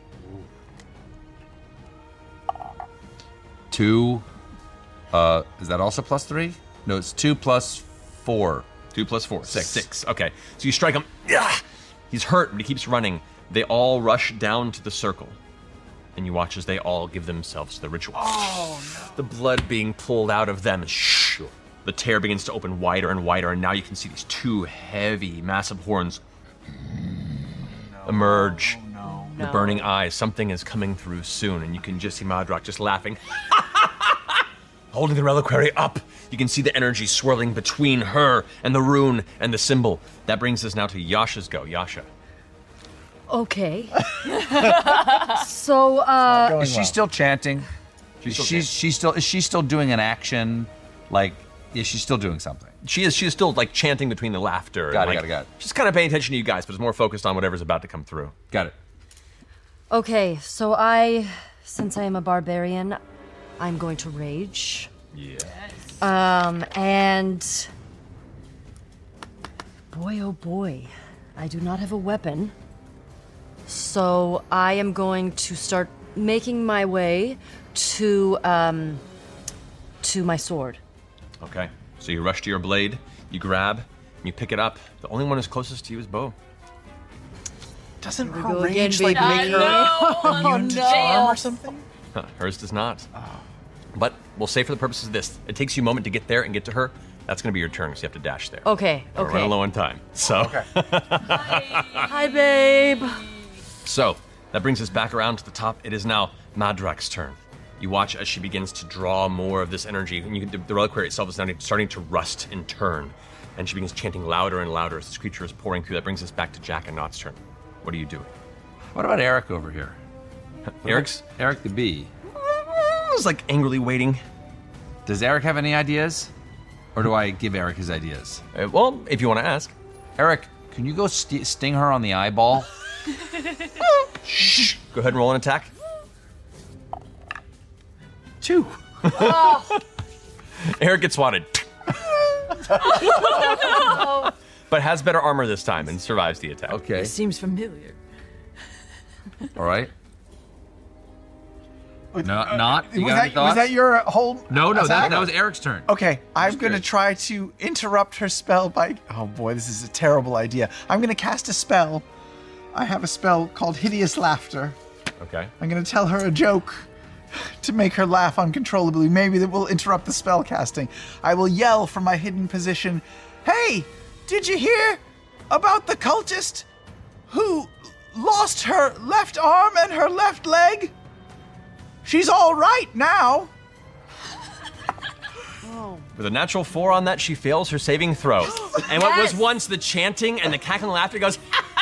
2. Is that also plus 3? No, it's 2 plus 4. 2 plus 4. 6. 6. Okay. So you strike him. He's hurt, but he keeps running. They all rush down to the circle. And you watch as they all give themselves to the ritual. Oh, no. The blood being pulled out of them. The tear begins to open wider and wider, and now you can see these 2 heavy, massive horns emerge. The burning eyes. Something is coming through soon, and you can just see Madrak just laughing. Holding the reliquary up. You can see the energy swirling between her and the rune and the symbol. That brings us now to Yasha's go. Yasha. Okay. So, Is she still chanting? Is she still doing an action? Like, is she still doing something? She is still like chanting between the laughter. Got and, it. She's kind of paying attention to you guys, but is more focused on whatever's about to come through. Got it. okay, so since I am a barbarian, I'm going to rage. Yeah. And boy, oh boy, I do not have a weapon. So I am going to start making my way to my sword. Okay. So you rush to your blade, you grab, and you pick it up. The only one who's closest to you is Bo. Doesn't her go rage again, like baby. make her immune to charm or something? Huh, hers does not. But we'll say for the purposes of this, it takes you a moment to get there and get to her. That's going to be your turn, so you have to dash there. Okay, We're okay. running low on time. So, Hi, babe. So that brings us back around to the top. It is now Madrak's turn. You watch as she begins to draw more of this energy, and the reliquary itself is now starting to rust and turn. And she begins chanting louder and louder as this creature is pouring through. That brings us back to Jack and Nott's turn. What are you doing? What about Eric over here? Eric the bee. is like angrily waiting. Does Eric have any ideas? Or do I give Eric his ideas? Well, if you want to ask. Eric, can you go sting her on the eyeball? Shh. Go ahead and roll an attack. 2. Eric gets swatted. But has better armor this time and survives the attack. Okay. Seems familiar. All right. No, not. You Was got any that, thoughts? was that your whole No, attack? that was Eric's turn. Okay, I'm going to try to interrupt her spell by... Oh boy, this is a terrible idea. I'm going to cast a spell. I have a spell called Hideous Laughter. Okay. I'm going to tell her a joke to make her laugh uncontrollably. Maybe that will interrupt the spell casting. I will yell from my hidden position, "Hey, did you hear about the cultist who lost her left arm and her left leg? She's all right now." With a natural 4 on that, she fails her saving throw. And what was once the chanting and the cackling laughter goes,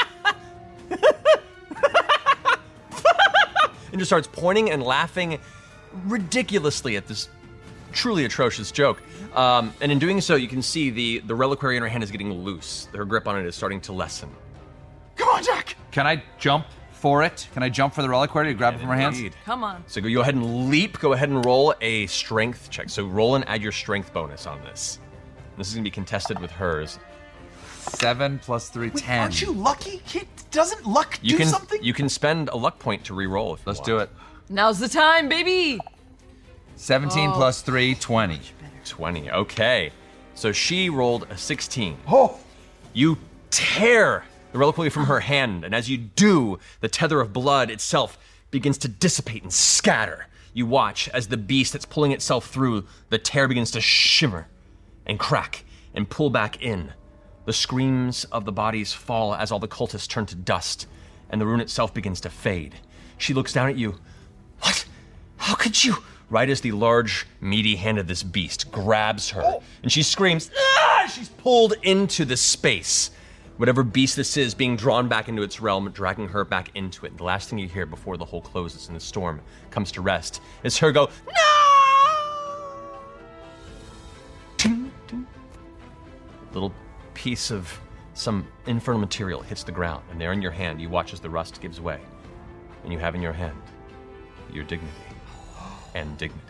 and just starts pointing and laughing ridiculously at this truly atrocious joke. And in doing so, you can see the reliquary in her hand is getting loose. Her grip on it is starting to lessen. Come on, Jack! Can I jump for it? Can I jump for the reliquary to grab it from her hands? Indeed. Come on. So go ahead and leap. Go ahead and roll a strength check. So roll and add your strength bonus on this. This is going to be contested with hers. 7 plus 3, 10. Aren't you lucky? Doesn't luck do something? You can spend a luck point to re-roll if you Let's want. do it. Now's the time, baby. 17 plus 3, 20. 20. Okay. So she rolled a 16. Oh! You tear the reliquary from her hand, and as you do, the tether of blood itself begins to dissipate and scatter. You watch as the beast that's pulling itself through the tear begins to shimmer and crack and pull back in. The screams of the bodies fall as all the cultists turn to dust, and the rune itself begins to fade. She looks down at you. What? How could you? Right as the large, meaty hand of this beast grabs her, and she screams, "Ah!" She's pulled into the space. Whatever beast this is being drawn back into its realm, dragging her back into it. And the last thing you hear before the hole closes and the storm comes to rest is her go, "No!" Ting, ting. Little piece of some infernal material hits the ground, and there in your hand, you watch as the rust gives way. And you have in your hand your dignity and dignity.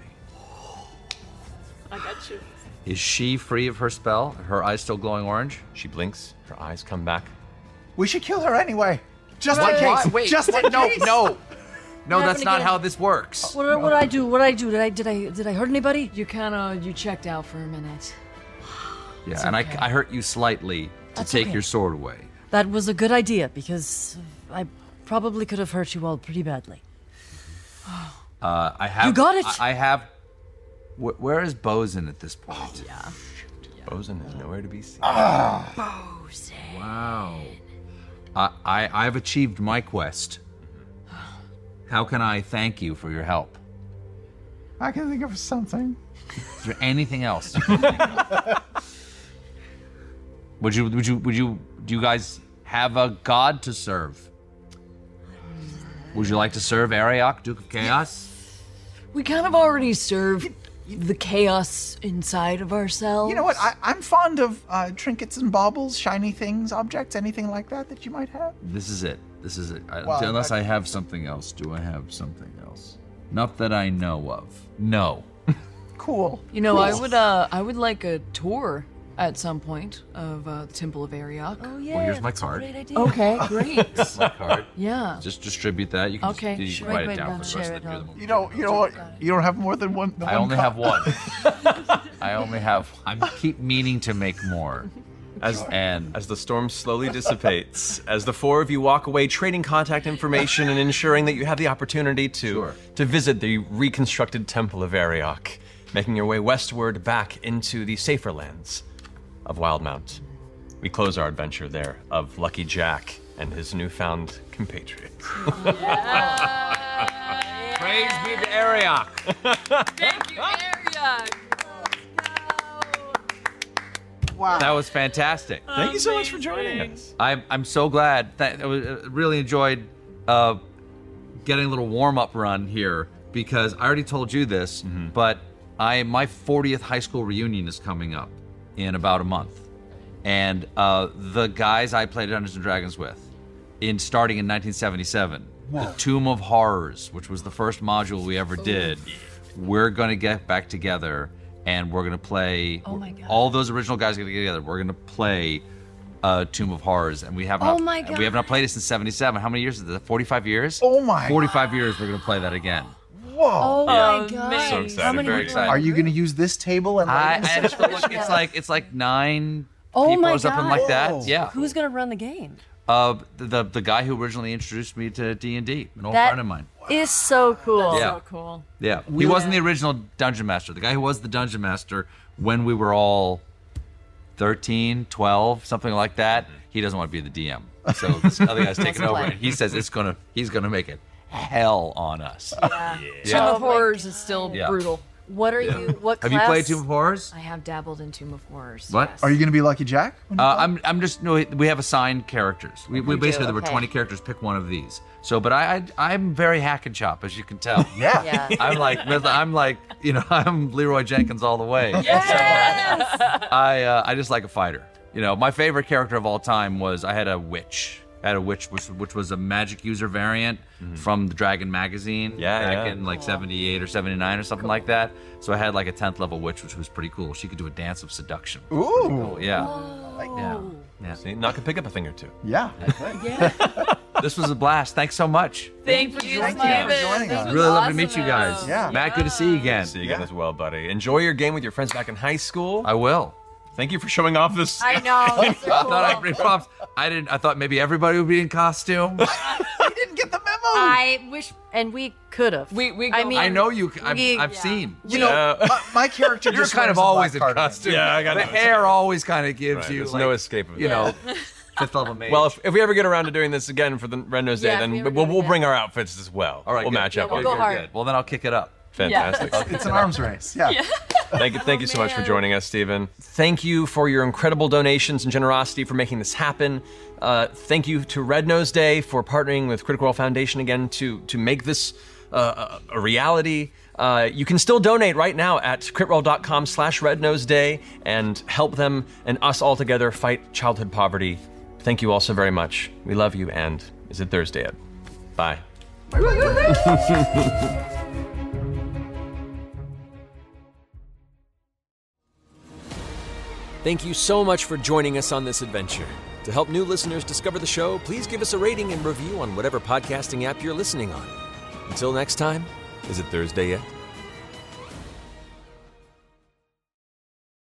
I got you. Is she free of her spell? Her eyes still glowing orange? She blinks, her eyes come back. We should kill her anyway. Just in case. Wait, Just in case. No, that's happened not again? how this works. What did I do? What did I do? Did I hurt anybody? You checked out for a minute. Yeah, and okay. I hurt you slightly to That's take okay. your sword away. That was a good idea because I probably could have hurt you all pretty badly. I have. You got it. I have. Where is Bosun at this point? Yeah. Bosun is nowhere to be seen. Wow. I've achieved my quest. How can I thank you for your help? I can think of something. Is there anything else? Would you? Do you guys have a god to serve? Would you like to serve Ariok, Duke of Chaos? We kind of already serve the chaos inside of ourselves. You know what? I'm fond of trinkets and baubles, shiny things, objects, anything like that you might have. This is it. Well, Unless I have something else. Do I have something else? Not that I know of. No. Cool. You know, I would like a tour at some point of Temple of Ariok. Oh yeah. Well, here's my that's a card. great idea. Okay, great. My card. Yeah. Just distribute that. You can Okay, just, you sure. can write Wait, it down I'll for the rest share of the it, year. You know what? You don't have more than one. I only have one. I only have. I keep meaning to make more. As And the storm slowly dissipates, as the four of you walk away trading contact information and ensuring that you have the opportunity to visit the reconstructed Temple of Ariok, making your way westward back into the safer lands of Wildmount. We close our adventure there of Lucky Jack and his newfound compatriot. praise be to Ariok. Thank you, Ariok. Wow. That was fantastic. Thank you so much for joining us. I'm so glad. I really enjoyed getting a little warm-up run here because I already told you this, but my 40th high school reunion is coming up in about a month. And the guys I played Dungeons & Dragons with, starting in 1977, the Tomb of Horrors, which was the first module we ever did, we're going to get back together and we're going to play. Oh my God. All those original guys get together. We're going to play Tomb of Horrors, and we have not. Oh my We have not played it since '77. How many years is that? 45 years. Oh my. 45 years. We're going to play that again. Whoa! Oh my god! So excited. How many Very people excited. Are you going to use this table? And I just look, it's like 9 Oh people my or something God. like that. Whoa. Yeah. Who's gonna run the game? The guy who originally introduced me to D&D, an old That friend of mine. is so cool. Yeah. So cool. Yeah. He wasn't the original dungeon master. The guy who was the dungeon master when we were all 13, 12, something like that. He doesn't want to be the DM. So this other guy's taking over, and he says he's gonna make it hell on us. Tomb of Horrors is still Yeah. brutal. What are you? What Have class? you played Tomb of Horrors? I have dabbled in Tomb of Horrors. What? yes. Are you going to be Lucky Jack? I'm just no. We have assigned characters. We basically there were okay. 20 characters. Pick one of these. So, but I'm very hack and chop, as you can tell. Yeah. Yeah. I'm like I'm Leroy Jenkins all the way. I just like a fighter. My favorite character of all time was I had a witch. Which was a magic user variant from the Dragon magazine back in like 78 or 79 or something like that. So I had like a 10th level witch, which was pretty cool. She could do a dance of seduction. Ooh. Yeah. Oh. Yeah. See, Knock could pick up a thing or two. Yeah. This was a blast. Thanks so much. Thank you, Thank you for Steven. joining us. Really lovely to meet you guys. Yeah. Matt, good to see you again. See you again as well, buddy. Enjoy your game with your friends back in high school. I will. Thank you for showing off this. I know. These are I cool. thought I'd bring props. I thought maybe everybody would be in costume. You didn't get the memo. I wish, and we could have. We I go- mean, I know you. We- I've seen. You know, my character You're just kind wears of a always black in cardigan. costume. Yeah, I got the no hair always kind of gives Right, you there's like, no escape of it. fifth level mage. Well, if we ever get around to doing this again for the Red Nose Day, Yeah, if then we ever we'll do it bring our outfits as well. all right, we'll good. match up. we'll on go it. hard. Good. Well, then I'll kick it up. Fantastic. It's an arms race. Yeah. Thank you so much for joining us, Stephen. Thank you for your incredible donations and generosity for making this happen. Thank you to Red Nose Day for partnering with Critical Role Foundation again to make this a reality. You can still donate right now at critroll.com/rednoseday and help them and us all together fight childhood poverty. Thank you all so very much. We love you, and is it Thursday yet? Bye. Thank you so much for joining us on this adventure. To help new listeners discover the show, please give us a rating and review on whatever podcasting app you're listening on. Until next time, is it Thursday yet?